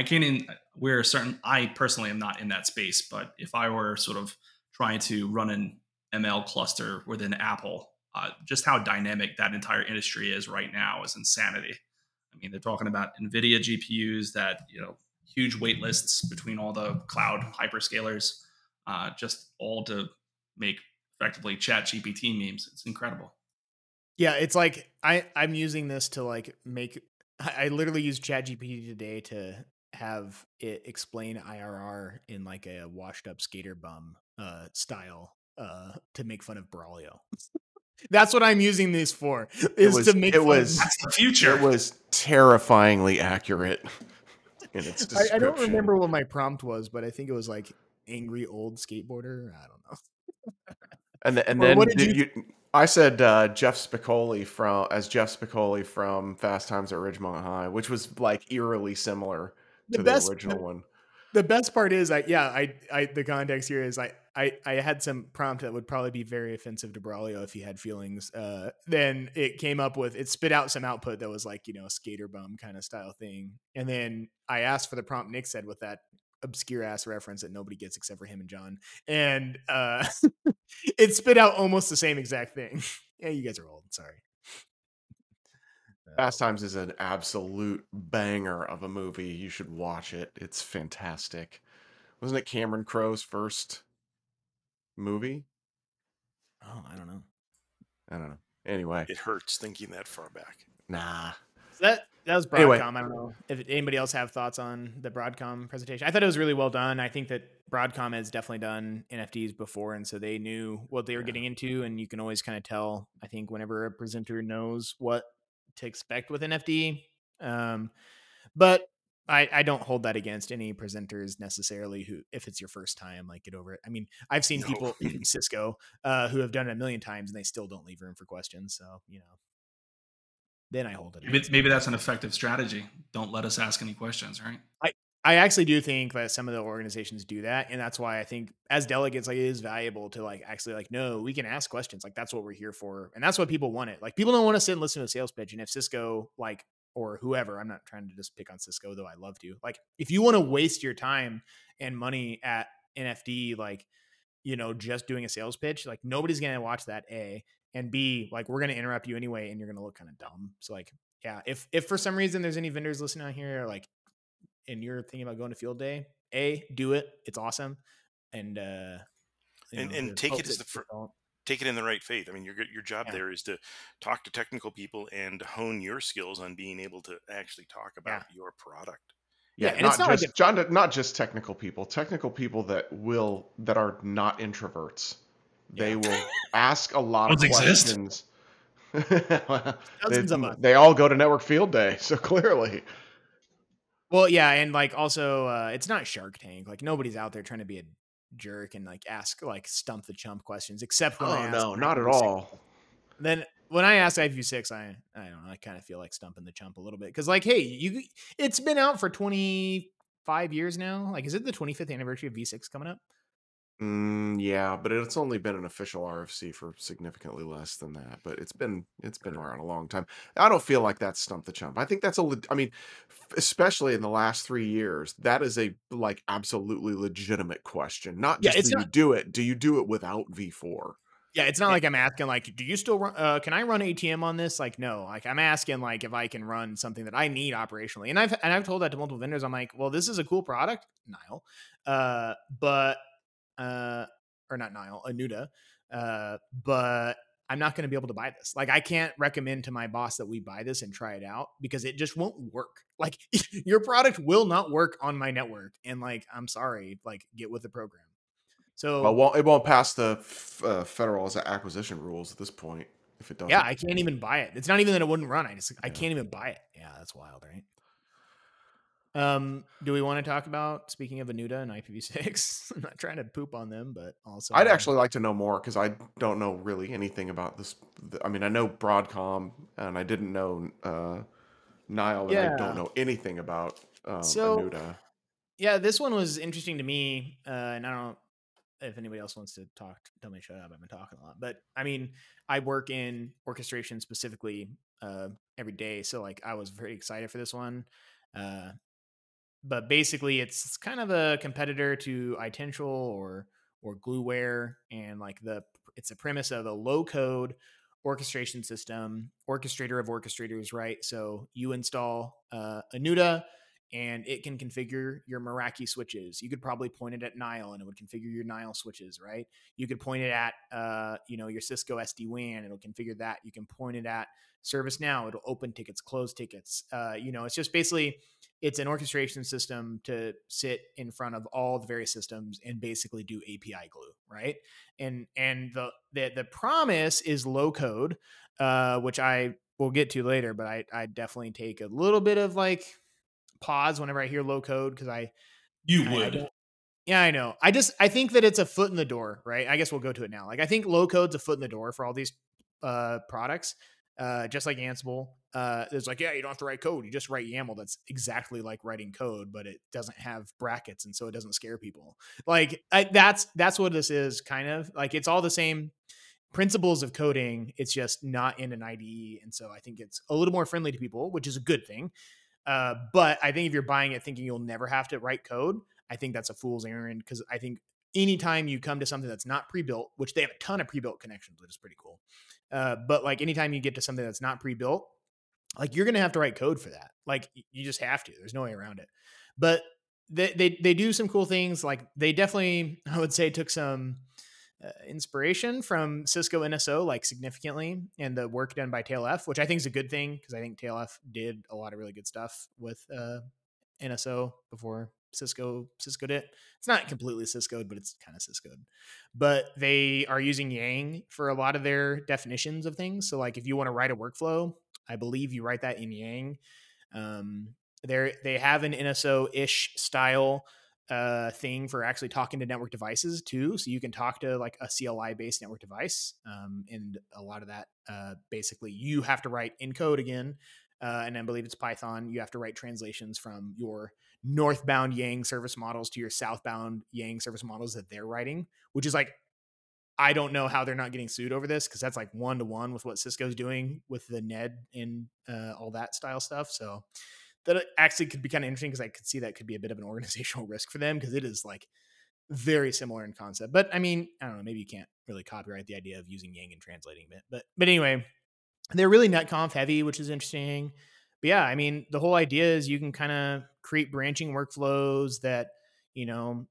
I personally am not in that space, but if I were sort of trying to run an ML cluster within Apple, just how dynamic that entire industry is right now is insanity. I mean, they're talking about NVIDIA GPUs that, huge wait lists between all the cloud hyperscalers, just all to make effectively chat GPT memes. It's incredible. Yeah, it's like I'm using this to like make. I literally used ChatGPT today to have it explain IRR in like a washed up skater bum style to make fun of Braulio. That's what I'm using this for. To make fun of. That's the future. It was terrifyingly accurate in its description. I don't remember what my prompt was, but I think it was like angry old skateboarder. I don't know. And Or then what did you? I said Jeff Spicoli from Fast Times at Ridgemont High, which was like eerily similar to the original one. The best part is the context here is I had some prompt that would probably be very offensive to Braulio if he had feelings. Then it spit out some output that was like, a skater bum kind of style thing. And then I asked for the prompt Nick said with that obscure ass reference that nobody gets except for him and John. And it spit out almost the same exact thing. Yeah, you guys are old. Sorry. Fast Times is an absolute banger of a movie. You should watch it. It's fantastic. Wasn't it Cameron Crowe's first movie? Oh, I don't know. Anyway, It hurts thinking that far back. nah. So that was Broadcom. Anyway. I don't know if anybody else have thoughts on the Broadcom presentation. I thought it was really well done. I think that Broadcom has definitely done NFTs before, and so they knew what they were getting into. And you can always kind of tell, I think, whenever a presenter knows what to expect with NFT. But I don't hold that against any presenters necessarily who, if it's your first time, like, get over it. I mean, I've seen people, Cisco, who have done it a million times and they still don't leave room for questions. So, then I hold it. Maybe that's an effective strategy. Don't let us ask any questions, right? I actually do think that some of the organizations do that. And that's why I think as delegates, like, it is valuable to like actually like, no, we can ask questions. Like, that's what we're here for. And that's what people want it. Like, people don't want to sit and listen to a sales pitch. And if Cisco, like, or whoever, I'm not trying to just pick on Cisco, though I love to, like, if you want to waste your time and money at NFT, like, just doing a sales pitch. Like nobody's going to watch that, A, and B, like we're going to interrupt you anyway and you're going to look kind of dumb. So like, yeah, if for some reason there's any vendors listening out here, like, and you're thinking about going to field day, A, do it. It's awesome. And, and take it as take it in the right faith. I mean, your job there is to talk to technical people and hone your skills on being able to actually talk about your product. Yeah, and not just technical people that are not introverts. They will ask a lot of questions. They all go to Network Field Day, so clearly. Well, yeah, and like also, it's not Shark Tank. Like nobody's out there trying to be a jerk and like ask like stump the chump questions, except when I ask. No, not at all. Then when I ask IPv6, I don't know, I kind of feel like stumping the chump a little bit because like, hey, it's been out for 25 years now. Like, is it the 25th anniversary of V6 coming up? Yeah, but it's only been an official RFC for significantly less than that. But it's been around a long time. I don't feel like that's stump the chump. I think that's especially in the last 3 years, that is a like absolutely legitimate question. Not just you do it. Do you do it without V4? Yeah, it's not like I'm asking like, do you still run? Can I run ATM on this? Like, no. Like, I'm asking like if I can run something that I need operationally. And I've told that to multiple vendors. I'm like, well, this is a cool product, Nile, but or not Nile, Anuda, but I'm not going to be able to buy this. Like, I can't recommend to my boss that we buy this and try it out because it just won't work. Like, your product will not work on my network, and like, I'm sorry, like, get with the program. So well, it won't pass the federal acquisition rules at this point if it doesn't. Yeah, I can't even buy it. It's not even that it wouldn't run. I can't even buy it. Yeah, that's wild, right? Do we want to talk about, speaking of Anuda and IPv6? I'm not trying to poop on them, but also I'd actually like to know more because I don't know really anything about this. I mean, I know Broadcom and I didn't know Nile, and I don't know anything about Anuda. Yeah, this one was interesting to me, and I don't know if anybody else wants to talk, tell me to shut up. I've been talking a lot, but I mean, I work in orchestration specifically every day, so like I was very excited for this one. But basically, it's kind of a competitor to iTential or Glueware, and like it's a premise of a low code orchestration system, orchestrator of orchestrators, right? So you install Anuda, and it can configure your Meraki switches. You could probably point it at Nile, and it would configure your Nile switches, right? You could point it at, your Cisco SD-WAN. It'll configure that. You can point it at ServiceNow. It'll open tickets, close tickets. It's just basically, it's an orchestration system to sit in front of all the various systems and basically do API glue, right? And the promise is low code, which I will get to later, but I definitely take a little bit of like pause whenever I hear low code because I know. I think that it's a foot in the door, right? I guess we'll go to it now. Like, I think low code's a foot in the door for all these products, just like Ansible. It's like, yeah, you don't have to write code. You just write YAML. That's exactly like writing code, but it doesn't have brackets, and so it doesn't scare people. Like, that's what this is, kind of. Like, it's all the same principles of coding. It's just not in an IDE, and so I think it's a little more friendly to people, which is a good thing. But I think if you're buying it thinking you'll never have to write code, I think that's a fool's errand, because I think anytime you come to something that's not pre-built, which they have a ton of pre-built connections, which is pretty cool. But like anytime you get to something that's not pre-built, like you're going to have to write code for that. Like you just have to, there's no way around it. But they do some cool things. Like they definitely, I would say, took some inspiration from Cisco NSO, like significantly, and the work done by TailF, which I think is a good thing, because I think TailF did a lot of really good stuff with NSO before Cisco did it. It's not completely Cisco'd, but it's kind of Cisco'd. But they are using Yang for a lot of their definitions of things. So like if you want to write a workflow, I believe you write that in Yang. They have an NSO-ish style thing for actually talking to network devices too. So you can talk to like a CLI based network device. And a lot of that, basically you have to write in code again. And I believe it's Python. You have to write translations from your northbound Yang service models to your southbound Yang service models that they're writing, which is like, I don't know how they're not getting sued over this, because that's like 1-to-1 with what Cisco's doing with the NED and all that style stuff. So that actually could be kind of interesting, because I could see that could be a bit of an organizational risk for them, because it is like very similar in concept. But I mean, I don't know, maybe you can't really copyright the idea of using Yang and translating it. But anyway, they're really netconf heavy, which is interesting. But yeah, I mean, the whole idea is you can kind of create branching workflows that, you know,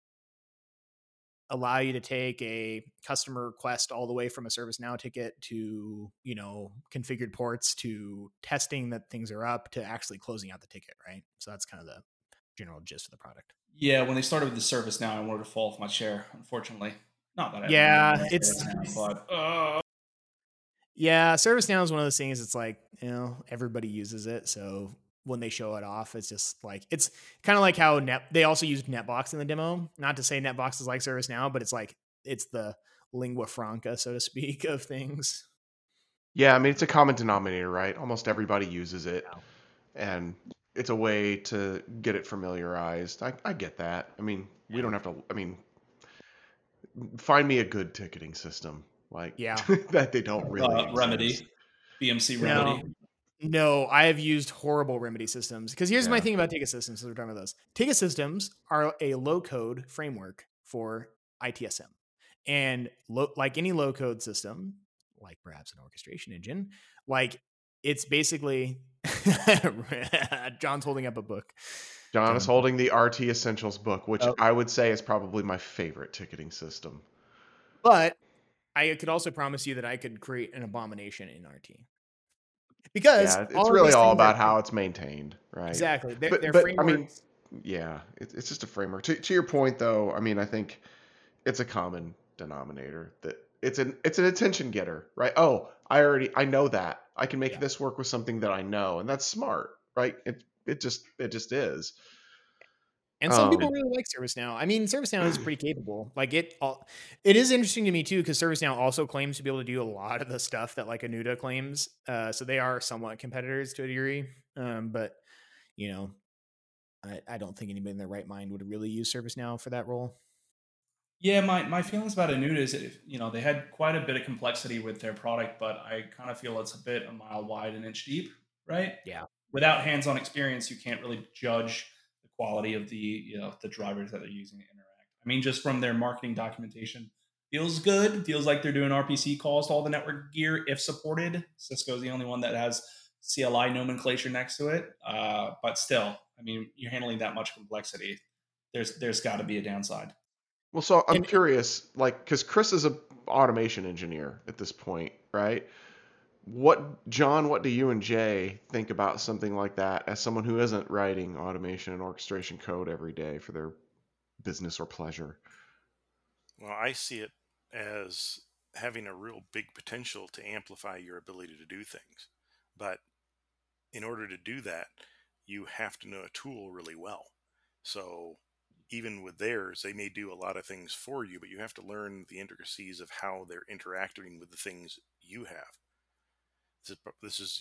allow you to take a customer request all the way from a ServiceNow ticket to, you know, configured ports to testing that things are up to actually closing out the ticket, right? So that's kind of the general gist of the product. Yeah, when they started with the ServiceNow, I wanted to fall off my chair, unfortunately. Not that I Yeah, it's but yeah, ServiceNow is one of those things. It's like, you know, everybody uses it, so when they show it off, it's just like it's kind of like how they also used NetBox in the demo. Not to say NetBox is like ServiceNow, but it's like it's the lingua franca, so to speak, of things. Yeah, I mean, it's a common denominator, right? Almost everybody uses it, and it's a way to get it familiarized. I get that. I mean, we don't have to. I mean, find me a good ticketing system like Yeah. that they don't really exist. Remedy, BMC Remedy. No, I have used horrible Remedy systems because here's my thing about ticket systems. So we're talking about those. Ticket systems are a low-code framework for ITSM, and like any low-code system, like perhaps an orchestration engine, like it's basically John's holding up a book. John is holding the RT Essentials book, which I would say is probably my favorite ticketing system. But I could also promise you that I could create an abomination in RT. Because it's really all about how it's maintained, right? Exactly. But I mean, yeah, it's just a framework. To your point, though, I mean, I think it's a common denominator that it's an attention getter, right? Oh, I know that I can make this work with something that I know, and that's smart, right? It just is. And some people really like ServiceNow. I mean, ServiceNow is pretty capable. Like it is interesting to me too, because ServiceNow also claims to be able to do a lot of the stuff that like Anuda claims. So they are somewhat competitors to a degree. But you know, I don't think anybody in their right mind would really use ServiceNow for that role. Yeah, my feelings about Anuda is that they had quite a bit of complexity with their product, but I kind of feel it's a bit a mile wide, an inch deep, right? Yeah. Without hands-on experience, you can't really judge the quality of the the drivers that they're using to interact. I mean, just from their marketing documentation, feels good. Feels like they're doing RPC calls to all the network gear if supported. Cisco's the only one that has CLI nomenclature next to it, but still, I mean, you're handling that much complexity. There's got to be a downside. Well, so I'm curious, like, because Chris is an automation engineer at this point, right? John, what do you and Jay think about something like that as someone who isn't writing automation and orchestration code every day for their business or pleasure? Well, I see it as having a real big potential to amplify your ability to do things. But in order to do that, you have to know a tool really well. So even with theirs, they may do a lot of things for you, but you have to learn the intricacies of how they're interacting with the things you have. This is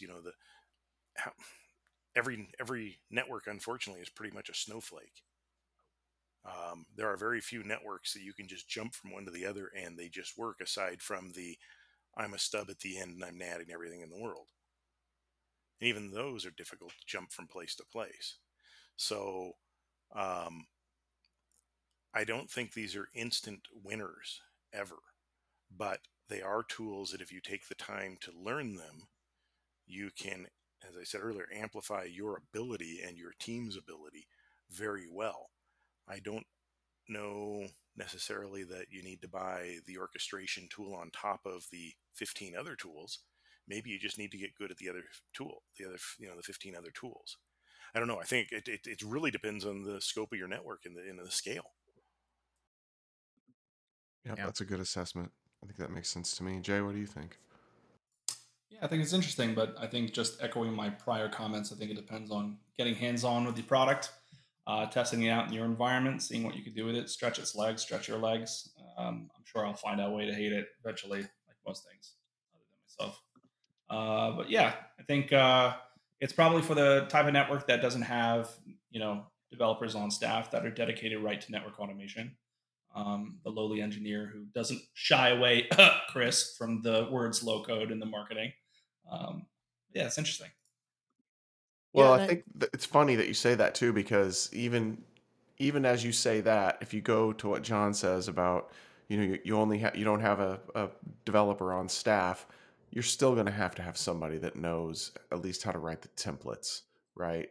every network, unfortunately, is pretty much a snowflake. There are very few networks that you can just jump from one to the other and they just work, aside from the I'm a stub at the end and I'm natting everything in the world. And even those are difficult to jump from place to place. So I don't think these are instant winners ever, but they are tools that if you take the time to learn them, you can, as I said earlier, amplify your ability and your team's ability very well. I don't know necessarily that you need to buy the orchestration tool on top of the 15 other tools. Maybe you just need to get good at the other tool, the 15 other tools. I don't know. I think it really depends on the scope of your network and the scale. Yeah, that's a good assessment. I think that makes sense to me. Jay, what do you think? Yeah, I think it's interesting, but I think just echoing my prior comments, I think it depends on getting hands-on with the product, testing it out in your environment, seeing what you can do with it, stretch its legs, stretch your legs. I'm sure I'll find out a way to hate it eventually, like most things, other than myself. But yeah, I think it's probably for the type of network that doesn't have, developers on staff that are dedicated right to network automation. The lowly engineer who doesn't shy away, Chris, from the words low code in the marketing. Yeah, it's interesting. Well, I think it's funny that you say that too, because even even as you say that, if you go to what John says about, you only you don't have a developer on staff, you're still going to have somebody that knows at least how to write the templates, right?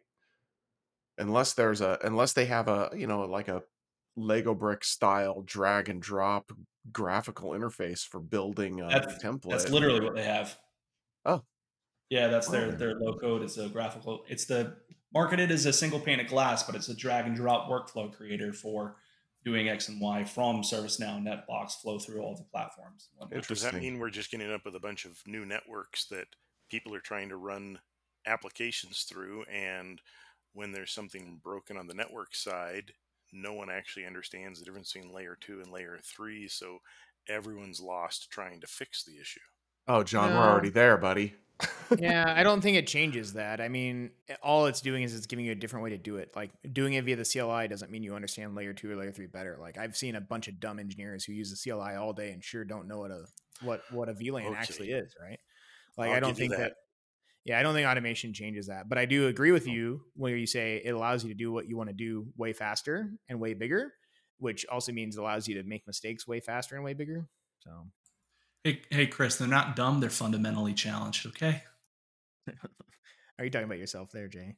Unless they have a, like a Lego brick style drag and drop graphical interface for building a That's template. literally what they have. Oh, Yeah, that's well, their low code. It's a graphical. It's the marketed as a single pane of glass, but it's a drag and drop workflow creator for doing X and Y from ServiceNow, NetBox, flow through all the platforms. and whatnot. But does that interesting. mean we're just getting up with a bunch of new networks that people are trying to run applications through, and when there's something broken on the network side, no one actually understands the difference between layer 2 and layer 3, so everyone's lost trying to fix the issue? Oh, John, we're No. already there, buddy. Yeah, I don't think it changes that. I mean, all it's doing is it's giving you a different way to do it. Like doing it via the CLI doesn't mean you understand layer 2 or layer 3 better. Like I've seen a bunch of dumb engineers who use the CLI all day and sure don't know what a VLAN actually Okay, is, right? Like I'll I don't give you think that. that yeah, I don't think automation changes that. But I do agree with you when you say it allows you to do what you want to do way faster and way bigger, which also means it allows you to make mistakes way faster and way bigger. So Hey, Chris, they're not dumb. They're fundamentally challenged. Okay. are you talking about yourself there, Jay?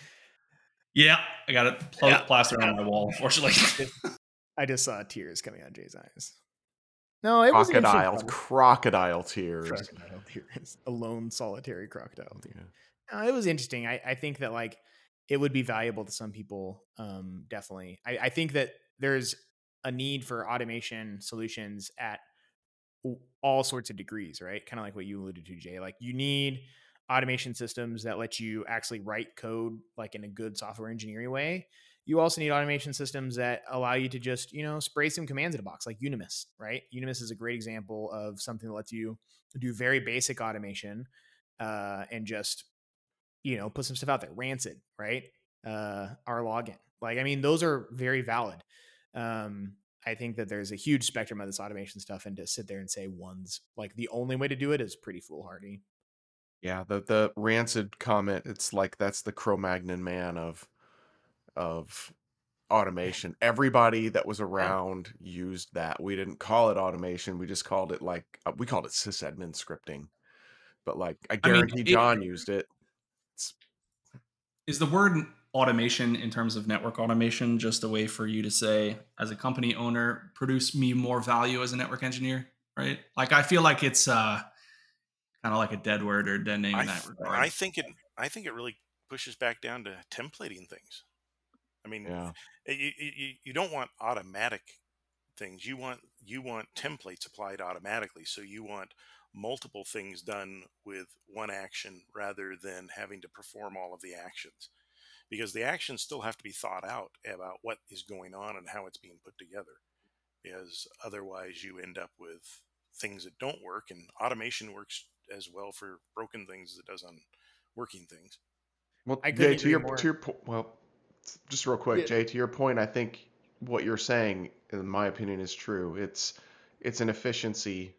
Yeah, I got it Yeah. plastered on my wall, unfortunately. I just saw tears coming out of Jay's eyes. No, it was an interesting project. Crocodile tears. Crocodile tears. A lone solitary crocodile tear. Yeah. It was interesting. I think that like it would be valuable to some people. Definitely. I think that there's a need for automation solutions at all sorts of degrees, right? Kind of like what you alluded to, Jay. Like you need automation systems that let you actually write code like in a good software engineering way. You also need automation systems that allow you to just, spray some commands in a box, like Unimus, right? Unimus is a great example of something that lets you do very basic automation and just, put some stuff out there. Rancid, right? Our login. Like, I mean, those are very valid. I think that there's a huge spectrum of this automation stuff, and to sit there and say one's like the only way to do it is pretty foolhardy. Yeah, the rancid comment, it's like that's the Cro-Magnon man of automation. Everybody that was around used that. We didn't call it automation. We just called it we called it sysadmin scripting. But like I I mean, guarantee John used it. It's, is the word automation in terms of network automation just a way for you to say, as a company owner, produce me more value as a network engineer, right? Like I feel like it's kind of like a dead word or dead name in that regard. I think it really pushes back down to templating things. I mean, yeah. you don't want automatic things. You want templates applied automatically. So you want multiple things done with one action rather than having to perform all of the actions, because the actions still have to be thought out about what is going on and how it's being put together, because otherwise you end up with things that don't work. And automation works as well for broken things as it does on working things. Well, I Jay, couldn't agree more. well, just real quick, Yeah. Jay, to your point, I think what you're saying, in my opinion, is true. It's an efficiency.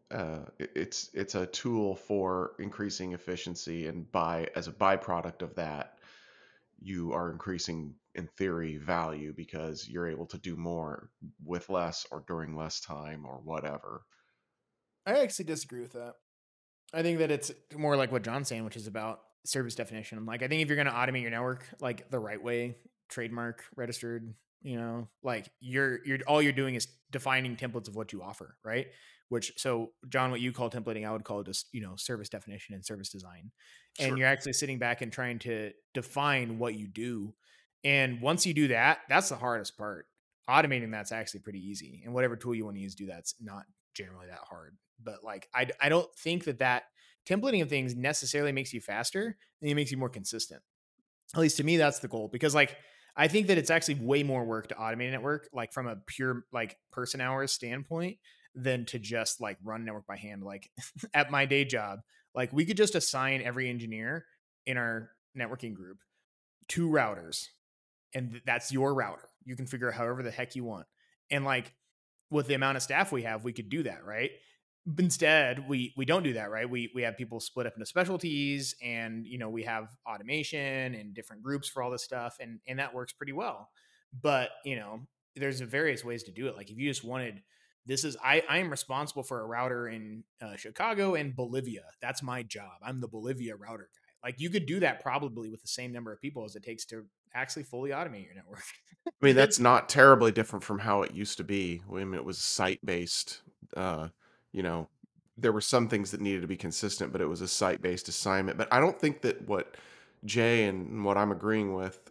It's a tool for increasing efficiency, and as a byproduct of that, you are increasing, in theory, value because you're able to do more with less or during less time or whatever. I actually disagree with that. I think that it's more like what John's saying, which is about service definition. Like, I think if you're going to automate your network like the right way, trademark registered, like you're all you're doing is defining templates of what you offer, right? Which, so John, what you call templating, I would call just service definition and service design. And Sure. you're actually sitting back and trying to define what you do. And once you do that, that's the hardest part. Automating that's actually pretty easy. And whatever tool you want to use to do that's not generally that hard. But like I don't think that templating of things necessarily makes you faster, and it makes you more consistent. At least to me, that's the goal. Because like I think that it's actually way more work to automate a network, like from a pure like person hours standpoint, than to just like run a network by hand. Like at my day job, like we could just assign every engineer in our networking group 2 routers, and that's your router. You can figure however the heck you want. And like with the amount of staff we have, we could do that, right? But instead, we don't do that, right? We have people split up into specialties, and we have automation and different groups for all this stuff, and that works pretty well. But, there's various ways to do it. Like if you just wanted, I am responsible for a router in Chicago and Bolivia. That's my job. I'm the Bolivia router guy. Like you could do that probably with the same number of people as it takes to actually fully automate your network. I mean, that's not terribly different from how it used to be when it was site-based. You know, there were some things that needed to be consistent, but it was a site-based assignment. But I don't think that what Jay and what I'm agreeing with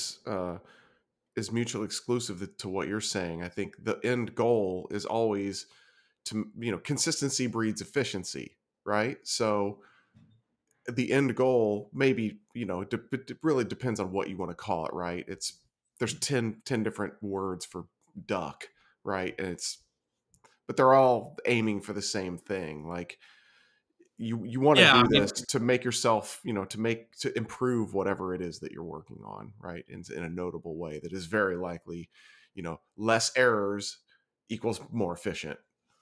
is mutually exclusive to what you're saying. I think the end goal is always to, consistency breeds efficiency, right? So the end goal maybe, it really depends on what you want to call it, right? There's 10 different words for duck, right? But they're all aiming for the same thing. Like you want to Yeah, do this to make yourself, to improve whatever it is that you're working on, right? In a notable way that is very likely, less errors equals more efficient.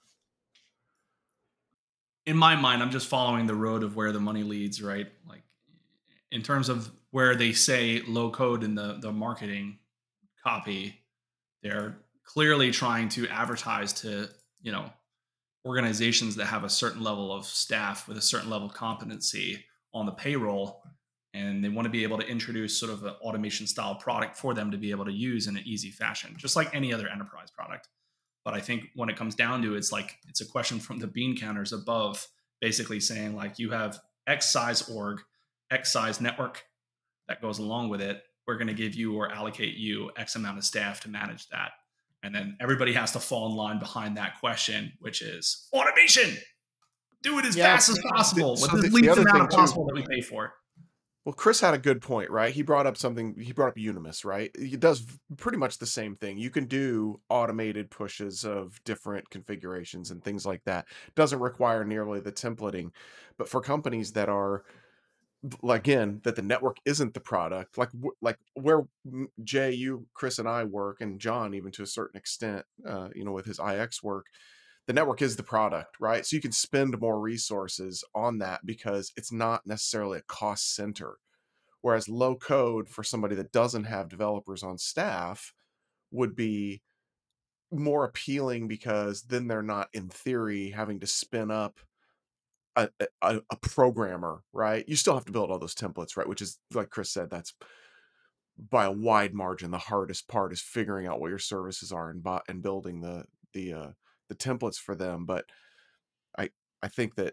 in my mind, I'm just following the road of where the money leads, right? Like in terms of where they say low code in the marketing copy, they're clearly trying to advertise to, organizations that have a certain level of staff with a certain level of competency on the payroll. And they want to be able to introduce sort of an automation style product for them to be able to use in an easy fashion, just like any other enterprise product. But I think when it comes down to it, it's a question from the bean counters above, basically saying like you have X size org, X size network that goes along with it. We're going to give you or allocate you X amount of staff to manage that. And then everybody has to fall in line behind that question, which is automation. Do it as fast as possible with the least amount of possible that we pay for. Well, Chris had a good point, right? He brought up Unimus, right? It does pretty much the same thing. You can do automated pushes of different configurations and things like that. Doesn't require nearly the templating. But for companies that are, again, that the network isn't the product, like where Jay, you, Chris, and I work, and John, even to a certain extent, with his IX work, the network is the product, right? So you can spend more resources on that because it's not necessarily a cost center. Whereas low code for somebody that doesn't have developers on staff would be more appealing because then they're not, in theory, having to spin up a programmer, right? You still have to build all those templates, right? Which is, like Chris said, that's by a wide margin the hardest part, is figuring out what your services are and building the templates for them. But I think that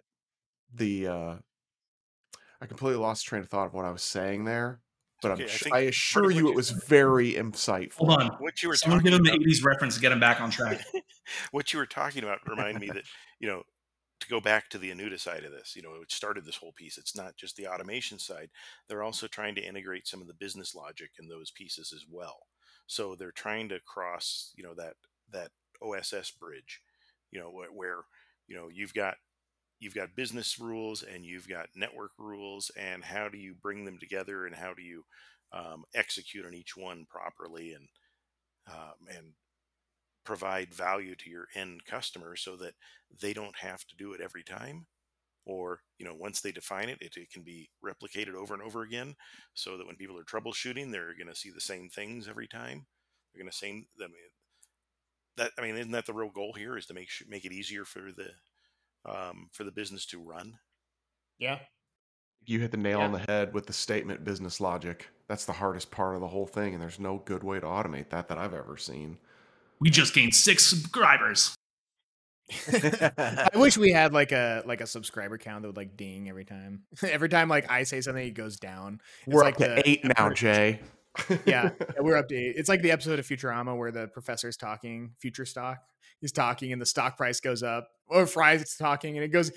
I completely lost train of thought of what I was saying there, but Okay, I assure you it was very insightful. Hold on. What you were Someone talking give him the about, 80s reference to get him back on track. what you were talking about remind me that, to go back to the Anuta side of this, which started this whole piece, it's not just the automation side. They're also trying to integrate some of the business logic in those pieces as well. So they're trying to cross, that OSS bridge, where, you've got business rules and you've got network rules, and how do you bring them together, and how do you execute on each one properly, and provide value to your end customer so that they don't have to do it every time, or once they define it, it can be replicated over and over again, so that when people are troubleshooting, they're going to see the same things every time. They're going to say isn't that the real goal here, is to make it easier for the business to run? Yeah. You hit the nail on the head with the statement business logic. That's the hardest part of the whole thing, and there's no good way to automate that I've ever seen. We just gained 6 subscribers. I wish we had like a subscriber count that would like ding every time. Every time like I say something, it goes down. We're up to 8 now, Jay. Yeah, we're up to 8. It's like the episode of Futurama where the professor's talking, future stock. He's talking and the stock price goes up. Or Fry's talking and it goes.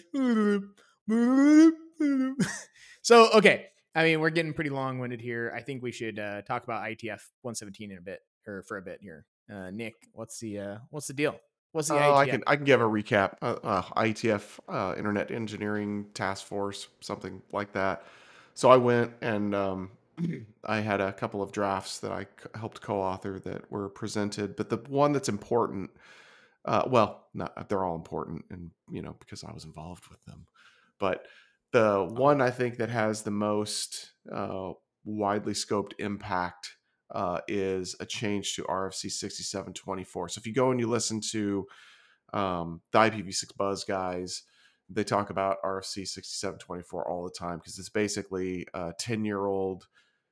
So, okay. I mean, we're getting pretty long-winded here. I think we should talk about IETF 117 in a bit, or for a bit here. Nick, what's the deal? What's the IETF? I can give a recap. IETF, Internet Engineering Task Force, something like that. So I went and I had a couple of drafts that I helped co-author that were presented, but the one that's important, they're all important, and because I was involved with them, but the one I think that has the most widely scoped impact is a change to RFC 6724. So if you go and you listen to the IPv6 Buzz guys, they talk about RFC 6724 all the time because it's basically a 10-year-old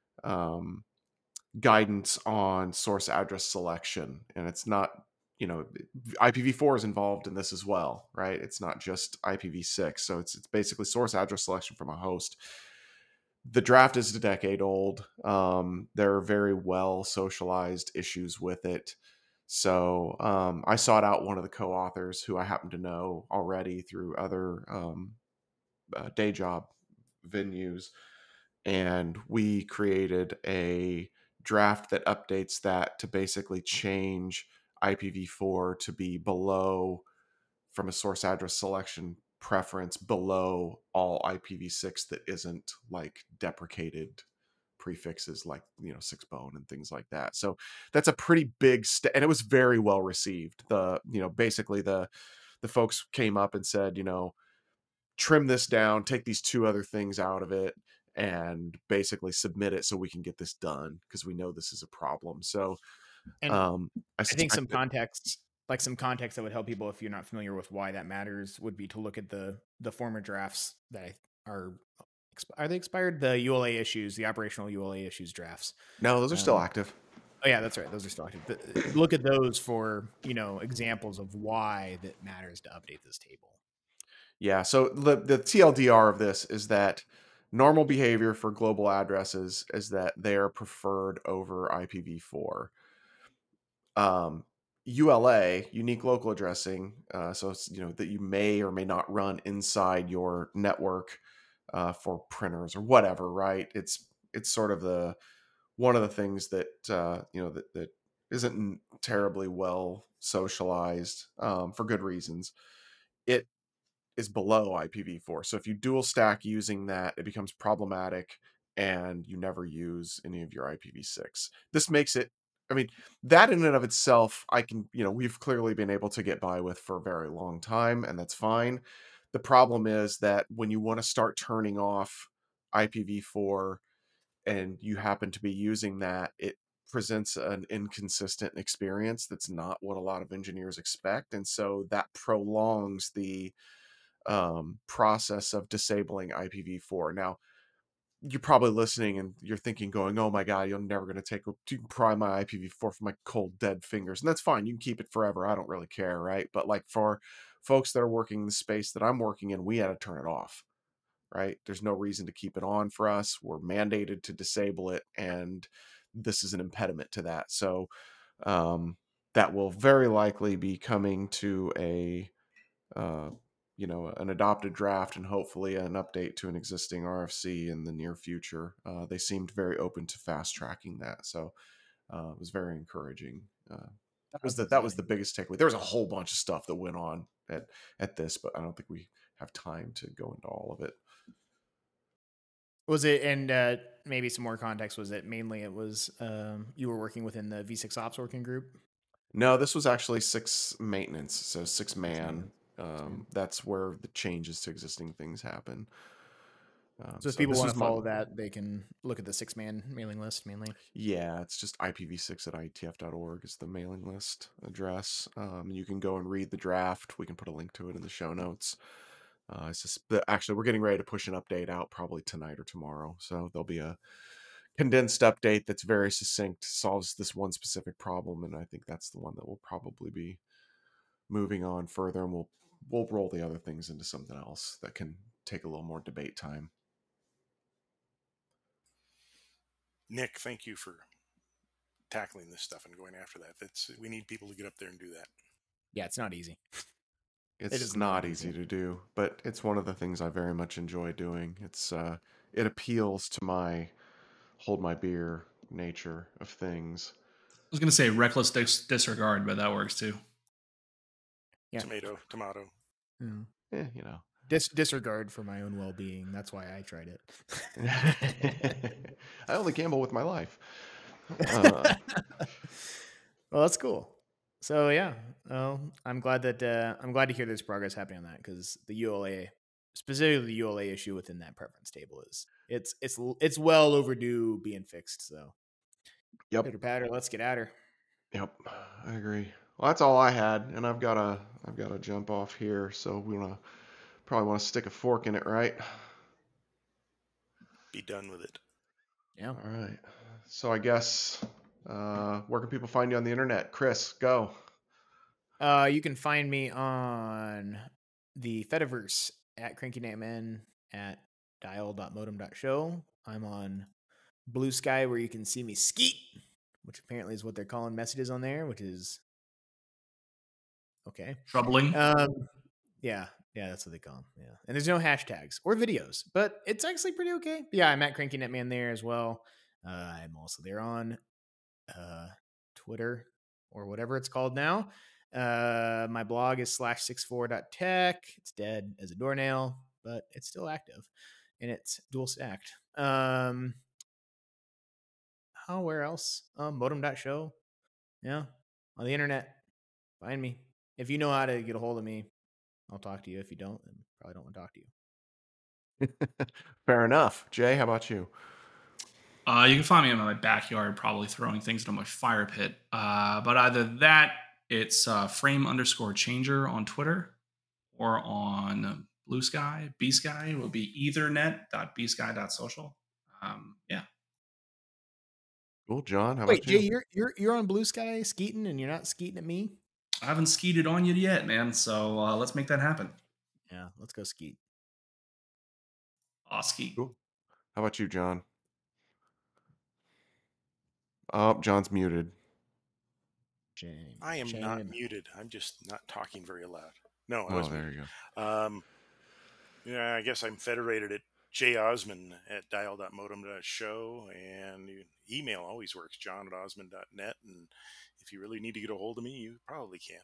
guidance on source address selection. And it's not, IPv4 is involved in this as well, right? It's not just IPv6. So it's basically source address selection from a host. The draft is a decade old. There are very well socialized issues with it. So I sought out one of the co-authors who I happen to know already through other day job venues, and we created a draft that updates that to basically change IPv4 to be below, from a source address selection preference, below all IPv6 that isn't like deprecated prefixes like 6bone and things like that. So that's a pretty big step, and it was very well received. Basically the folks came up and said, trim this down, take these two other things out of it, and basically submit it so we can get this done because we know this is a problem. So And I think some context, some context that would help people if you're not familiar with why that matters, would be to look at the former drafts that are they expired? The ULA issues, the operational ULA issues drafts. No, those are still active. Oh yeah, that's right. Those are still active. Look at those for examples of why that matters to update this table. Yeah. So the TLDR of this is that normal behavior for global addresses is that they are preferred over IPv4. ULA, unique local addressing, so it's, that you may or may not run inside your network for printers or whatever, right? It's sort of one of the things that that isn't terribly well socialized for good reasons. It is below IPv4. So if you dual stack using that, it becomes problematic and you never use any of your IPv6. This makes it, that in and of itself, we've clearly been able to get by with for a very long time, and that's fine. The problem is that when you want to start turning off IPv4 and you happen to be using that, it presents an inconsistent experience that's not what a lot of engineers expect. And so that prolongs the process of disabling IPv4. Now, you're probably listening and you're thinking, going, "Oh my God, you're never going to pry my IPv4 from my cold, dead fingers." And that's fine. You can keep it forever. I don't really care, right? But like for folks that are working in the space that I'm working in, we had to turn it off, right? There's no reason to keep it on for us. We're mandated to disable it, and this is an impediment to that. So that will very likely be coming to an adopted draft and hopefully an update to an existing RFC in the near future. They seemed very open to fast tracking that, so it was very encouraging. That was the biggest takeaway. There was a whole bunch of stuff that went on at this, but I don't think we have time to go into all of it. Was it, and maybe some more context, was it mainly you were working within the V6 Ops working group? No, this was actually 6 maintenance, so 6 man. That's where the changes to existing things happen. So if people want to follow that, they can look at the 6-man mailing list mainly. Yeah, it's just IPv6@IETF.org is the mailing list address. You can go and read the draft. We can put a link to it in the show notes. Actually, we're getting ready to push an update out probably tonight or tomorrow. So there'll be a condensed update that's very succinct, solves this one specific problem, and I think that's the one that will probably be moving on further, and we'll roll the other things into something else that can take a little more debate time. Nick, thank you for tackling this stuff and going after that. We need people to get up there and do that. Yeah, it's not easy. It's not easy to do, but it's one of the things I very much enjoy doing. It appeals to my hold my beer nature of things. I was going to say reckless disregard, but that works too. Yeah. Tomato. Disregard for my own well-being. That's why I tried it. I only gamble with my life. Well, that's cool. So yeah, I'm glad to hear there's progress happening on that, because the ULA, specifically the ULA issue within that preference table, it's well overdue being fixed. So Yep. Pitter patter, let's get at her. Yep. I agree. Well, that's all I had, and I've got to jump off here, so we probably want to stick a fork in it, right? Be done with it. Yeah. All right. So I guess where can people find you on the internet? Chris, go. You can find me on the Fediverse at CrankyNightman at dial.modem.show. I'm on Blue Sky where you can see me skeet, which apparently is what they're calling messages on there, which is okay. Troubling. Yeah, that's what they call them. Yeah, and there's no hashtags or videos, but it's actually pretty okay. But yeah, I'm at CrankyNetman there as well. I'm also there on Twitter or whatever it's called now. My blog is /64.tech. It's dead as a doornail, but it's still active, and it's dual stacked. Where else? Modem.show. Yeah, on the internet. Find me. If you know how to get a hold of me, I'll talk to you. If you don't, then probably don't want to talk to you. Fair enough. Jay, how about you? You can find me in my backyard, probably throwing things into my fire pit. But either that, it's frame_changer on Twitter, or on Blue Sky. B-Sky will be ethernet.bsky.social. Yeah. Cool, John. How Wait, about you? Jay, you're on Blue Sky skeeting, and you're not skeeting at me? I haven't skeeted on you yet, man. So let's make that happen. Yeah, let's go skeet. Skeet. Cool. How about you, John? Oh, John's muted. Shame. I am not Shame. muted. I'm just not talking very loud. No, I Oh, was there muted. you go. Yeah, I guess I'm federated at josman at dial.modem.show, and email always works, john@osmond.net. And if you really need to get a hold of me, you probably can.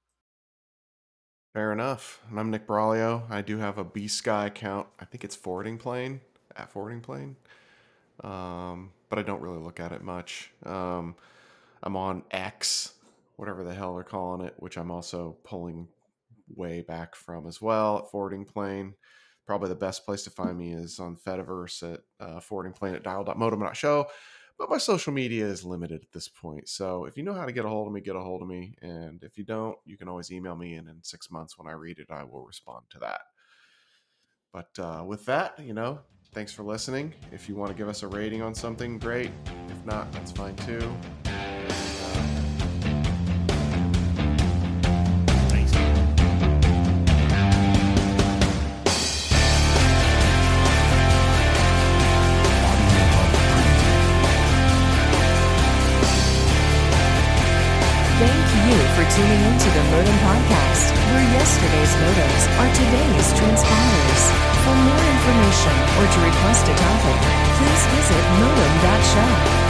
Fair enough. And I'm Nick Braulio. I do have a B-Sky account. I think it's Forwarding Plane, at Forwarding Plane. But I don't really look at it much. I'm on X, whatever the hell they're calling it, which I'm also pulling way back from as well at Forwarding Plane. Probably the best place to find me is on Fediverse at Forwarding Plane at dial.modem.show. But my social media is limited at this point. So if you know how to get a hold of me, get a hold of me. And if you don't, you can always email me. And in 6 months when I read it, I will respond to that. But with that, thanks for listening. If you want to give us a rating on something, great. If not, that's fine too. Thanks. Thank you for tuning in to the Modem Podcast, where yesterday's modems are today's transponders. For more information or to request a topic, please visit modem.show.